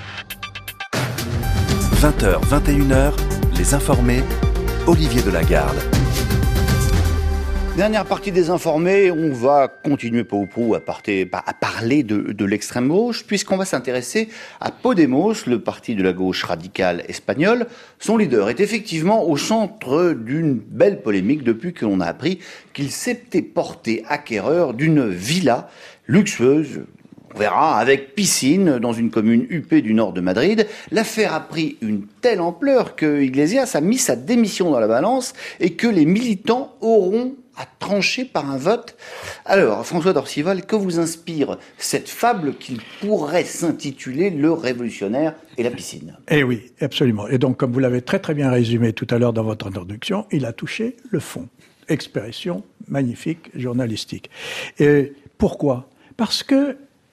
vingt heures, vingt et une heures, les informés, Olivier Delagarde. Dernière partie des informés, on va continuer peu ou prou à, parter, à parler de, de l'extrême gauche, puisqu'on va s'intéresser à Podemos, le parti de la gauche radicale espagnole. Son leader est effectivement au centre d'une belle polémique depuis que l'on a appris qu'il s'était porté acquéreur d'une villa luxueuse, on verra, avec piscine dans une commune huppée du nord de Madrid. L'affaire a pris une telle ampleur que Iglesias a mis sa démission dans la balance et que les militants auront à trancher par un vote. Alors, François d'Orcival, que vous inspire cette fable qui pourrait s'intituler Le révolutionnaire et la piscine? Eh oui, absolument. Et donc, comme vous l'avez très très bien résumé tout à l'heure dans votre introduction, il a touché le fond. Expression magnifique, journalistique. Et pourquoi? Parce que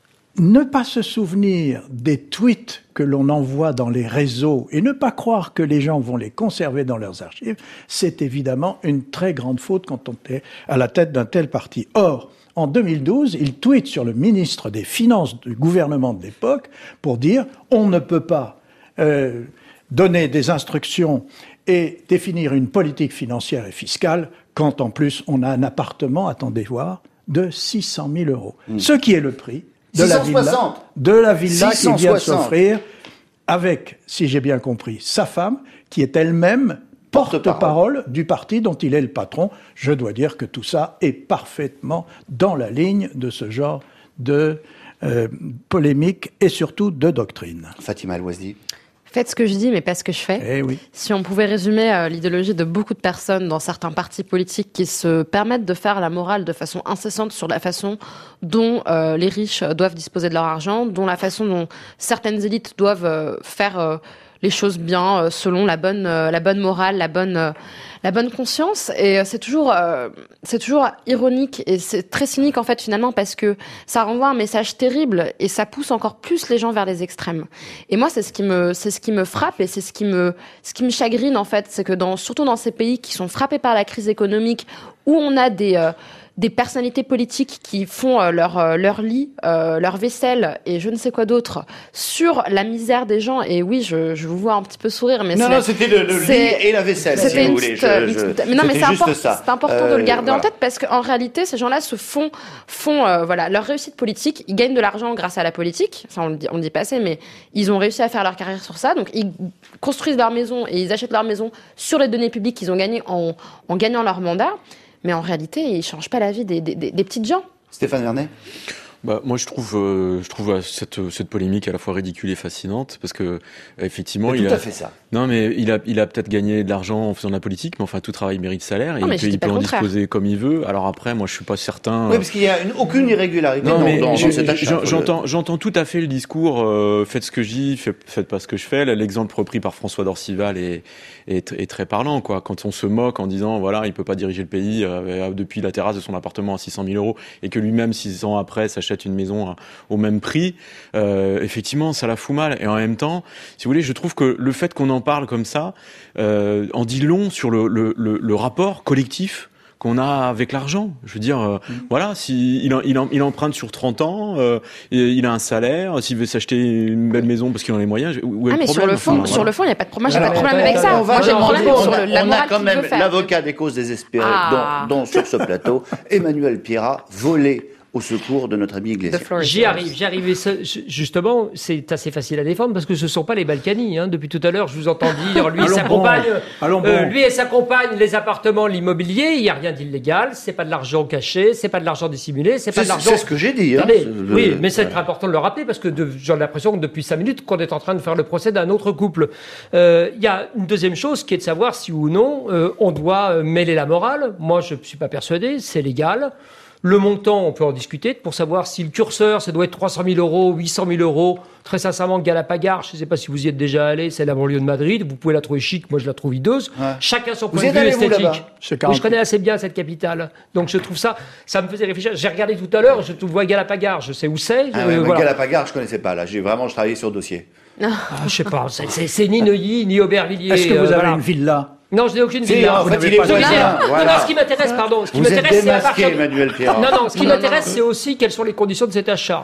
ne pas se souvenir des tweets que l'on envoie dans les réseaux et ne pas croire que les gens vont les conserver dans leurs archives, c'est évidemment une très grande faute quand on est à la tête d'un tel parti. Or, en deux mille douze, il tweet sur le ministre des Finances du gouvernement de l'époque pour dire « on ne peut pas euh, donner des instructions et définir une politique financière et fiscale quand en plus on a un appartement, attendez voir, de six cent mille euros. Mmh. Ce qui est le prix de la villa, de la villa qui vient de s'offrir avec, si j'ai bien compris, sa femme, qui est elle-même porte-parole du parti dont il est le patron. Je dois dire que tout ça est parfaitement dans la ligne de ce genre de euh, polémique et surtout de doctrine. Fatima El-Ouazdi. Faites ce que je dis, mais pas ce que je fais. Eh oui. Si on pouvait résumer euh, l'idéologie de beaucoup de personnes dans certains partis politiques qui se permettent de faire la morale de façon incessante sur la façon dont euh, les riches doivent disposer de leur argent, dont la façon dont certaines élites doivent euh, faire euh, les choses bien euh, selon la bonne, euh, la bonne morale, la bonne, euh, la bonne conscience. Et euh, c'est toujours, euh, c'est toujours ironique et c'est très cynique en fait finalement parce que ça renvoie un message terrible et ça pousse encore plus les gens vers les extrêmes. Et moi, c'est ce qui me, c'est ce qui me frappe et c'est ce qui me, ce qui me chagrine en fait, c'est que dans, surtout dans ces pays qui sont frappés par la crise économique où on a des euh, des personnalités politiques qui font euh, leur euh, leur lit, euh, leur vaisselle et je ne sais quoi d'autre sur la misère des gens. Et oui, je, je vous vois un petit peu sourire, mais non, non, c'était le, le lit et la vaisselle, si vous voulez. Je, je, je, mais non, mais c'est important, c'est important euh, de le garder voilà. en tête parce qu'en réalité, ces gens-là se font font euh, voilà leur réussite politique. Ils gagnent de l'argent grâce à la politique. Ça, on le dit, on le dit pas assez, mais ils ont réussi à faire leur carrière sur ça. Donc, ils construisent leur maison et ils achètent leur maison sur les données publiques qu'ils ont gagnées en en gagnant leur mandat. Mais en réalité, ils ne changent pas la vie des, des, des petites gens. Stéphane Vernet. Bah, moi, je trouve, euh, je trouve cette, cette polémique à la fois ridicule et fascinante parce que effectivement, c'est il tout a à fait ça. Non, mais il a, il a peut-être gagné de l'argent en faisant de la politique, mais enfin, tout travail mérite salaire et non, il peut, il peut en disposer comme il veut. Alors après, moi, je suis pas certain. Oui, parce qu'il y a une, aucune irrégularité non, dans, mais dans, je, dans cet achat. J'entends, le... j'entends tout à fait le discours. Euh, faites ce que je dis, faites, faites pas ce que je fais. L'exemple repris par François d'Orcival est, est, est très parlant, quoi. Quand on se moque en disant, voilà, il peut pas diriger le pays euh, depuis la terrasse de son appartement à six cent mille euros et que lui-même, six ans après, s'achète une maison à, au même prix, euh, effectivement, ça la fout mal. Et en même temps, si vous voulez, je trouve que le fait qu'on en parle comme ça euh, en dit long sur le, le, le, le rapport collectif qu'on a avec l'argent. Je veux dire, euh, mmh. voilà, si il, il, il emprunte sur trente ans, euh, il a un salaire, s'il veut s'acheter une belle maison parce qu'il en a les moyens, où est ah, le mais problème sur le fond, enfin, sur le fond, il n'y a pas de problème. Moi, j'ai Alors, pas de problème avec ça. Moi, j'ai le problème sur le, la on morale a quand même faire. l'avocat des causes désespérées ah. dans, dans, sur ce plateau, Emmanuel Pierrat, volé au secours de notre ami Iglesias. J'y arrive, j'y arrive. Justement, c'est assez facile à défendre parce que ce ne sont pas les Balkany. Hein. Depuis tout à l'heure, je vous entends dire, lui et sa compagne, bon. euh, lui et sa compagne, les appartements, l'immobilier, il n'y a rien d'illégal. C'est pas de l'argent caché, c'est pas de l'argent dissimulé, c'est pas de l'argent. C'est ce que j'ai dit. Hein. Attendez, oui, mais c'est très important de le rappeler parce que de, j'ai l'impression que depuis cinq minutes qu'on est en train de faire le procès d'un autre couple. Il euh, y a une deuxième chose qui est de savoir si ou non euh, on doit mêler la morale. Moi, je ne suis pas persuadé, c'est légal. Le montant, on peut en discuter pour savoir si le curseur, ça doit être trois cent mille euros, huit cent mille euros. Très sincèrement, Galapagar, je ne sais pas si vous y êtes déjà allé, c'est la banlieue de Madrid. Vous pouvez la trouver chic, moi je la trouve hideuse. Ouais. Chacun son point de vue esthétique. Oui, je connais assez bien cette capitale. Donc je trouve ça, ça me faisait réfléchir. J'ai regardé tout à l'heure, je vois Galapagar, je sais où c'est. Ah ouais, euh, voilà. Galapagar, je ne connaissais pas. Là, j'ai vraiment travaillé sur le dossier. Ah, je ne sais pas, c'est, c'est, c'est ni Neuilly, ni Aubervilliers. Est-ce que vous euh, avez voilà. une villa? Non, je n'ai aucune si, villa. En fait, il est pas voisin, voilà. Non, non, ce qui m'intéresse, pardon, ce qui vous m'intéresse, êtes c'est à démasqué, partir... Emmanuel Pierrat. Non, non, ce qui non, m'intéresse, non. c'est aussi quelles sont les conditions de cet achat.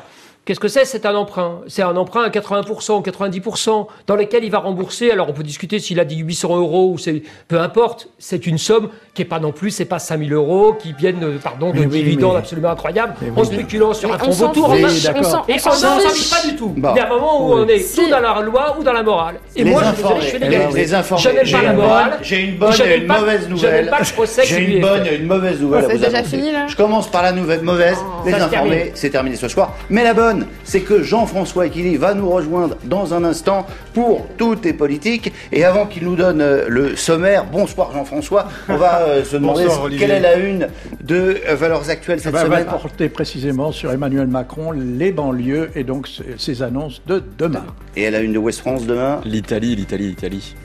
Qu'est-ce que c'est? C'est un emprunt. C'est un emprunt à quatre-vingts pour cent, quatre-vingt-dix pour cent, dans lequel il va rembourser. Alors on peut discuter s'il a dit huit cents euros ou c'est peu importe. C'est une somme qui est pas non plus, c'est pas cinq mille euros qui viennent, pardon, de oui, dividendes oui, absolument incroyables oui, en spéculant sur mais un fonds vautour. Oui, et on s'en fiche pas du tout. Bon. Il y a un moment où oui. on est si. tout dans la loi ou dans la morale. Et les moi, informés, je, désolé, je fais des les informés. Je n'aime pas la morale. J'ai une bonne et une mauvaise nouvelle. J'ai une bonne et une mauvaise nouvelle. C'est déjà fini là. Je commence par la nouvelle mauvaise. Les informés, c'est terminé ce soir. Mais la bonne, c'est que Jean-François Equili va nous rejoindre dans un instant pour Tout est politique. Et avant qu'il nous donne le sommaire, bonsoir Jean-François, on va euh, se demander bonsoir, quelle est la une de euh, Valeurs Actuelles cette bah, semaine. Va porter précisément sur Emmanuel Macron, les banlieues et donc ses annonces de demain. Et à la une de Ouest France demain, l'Italie, l'Italie, l'Italie.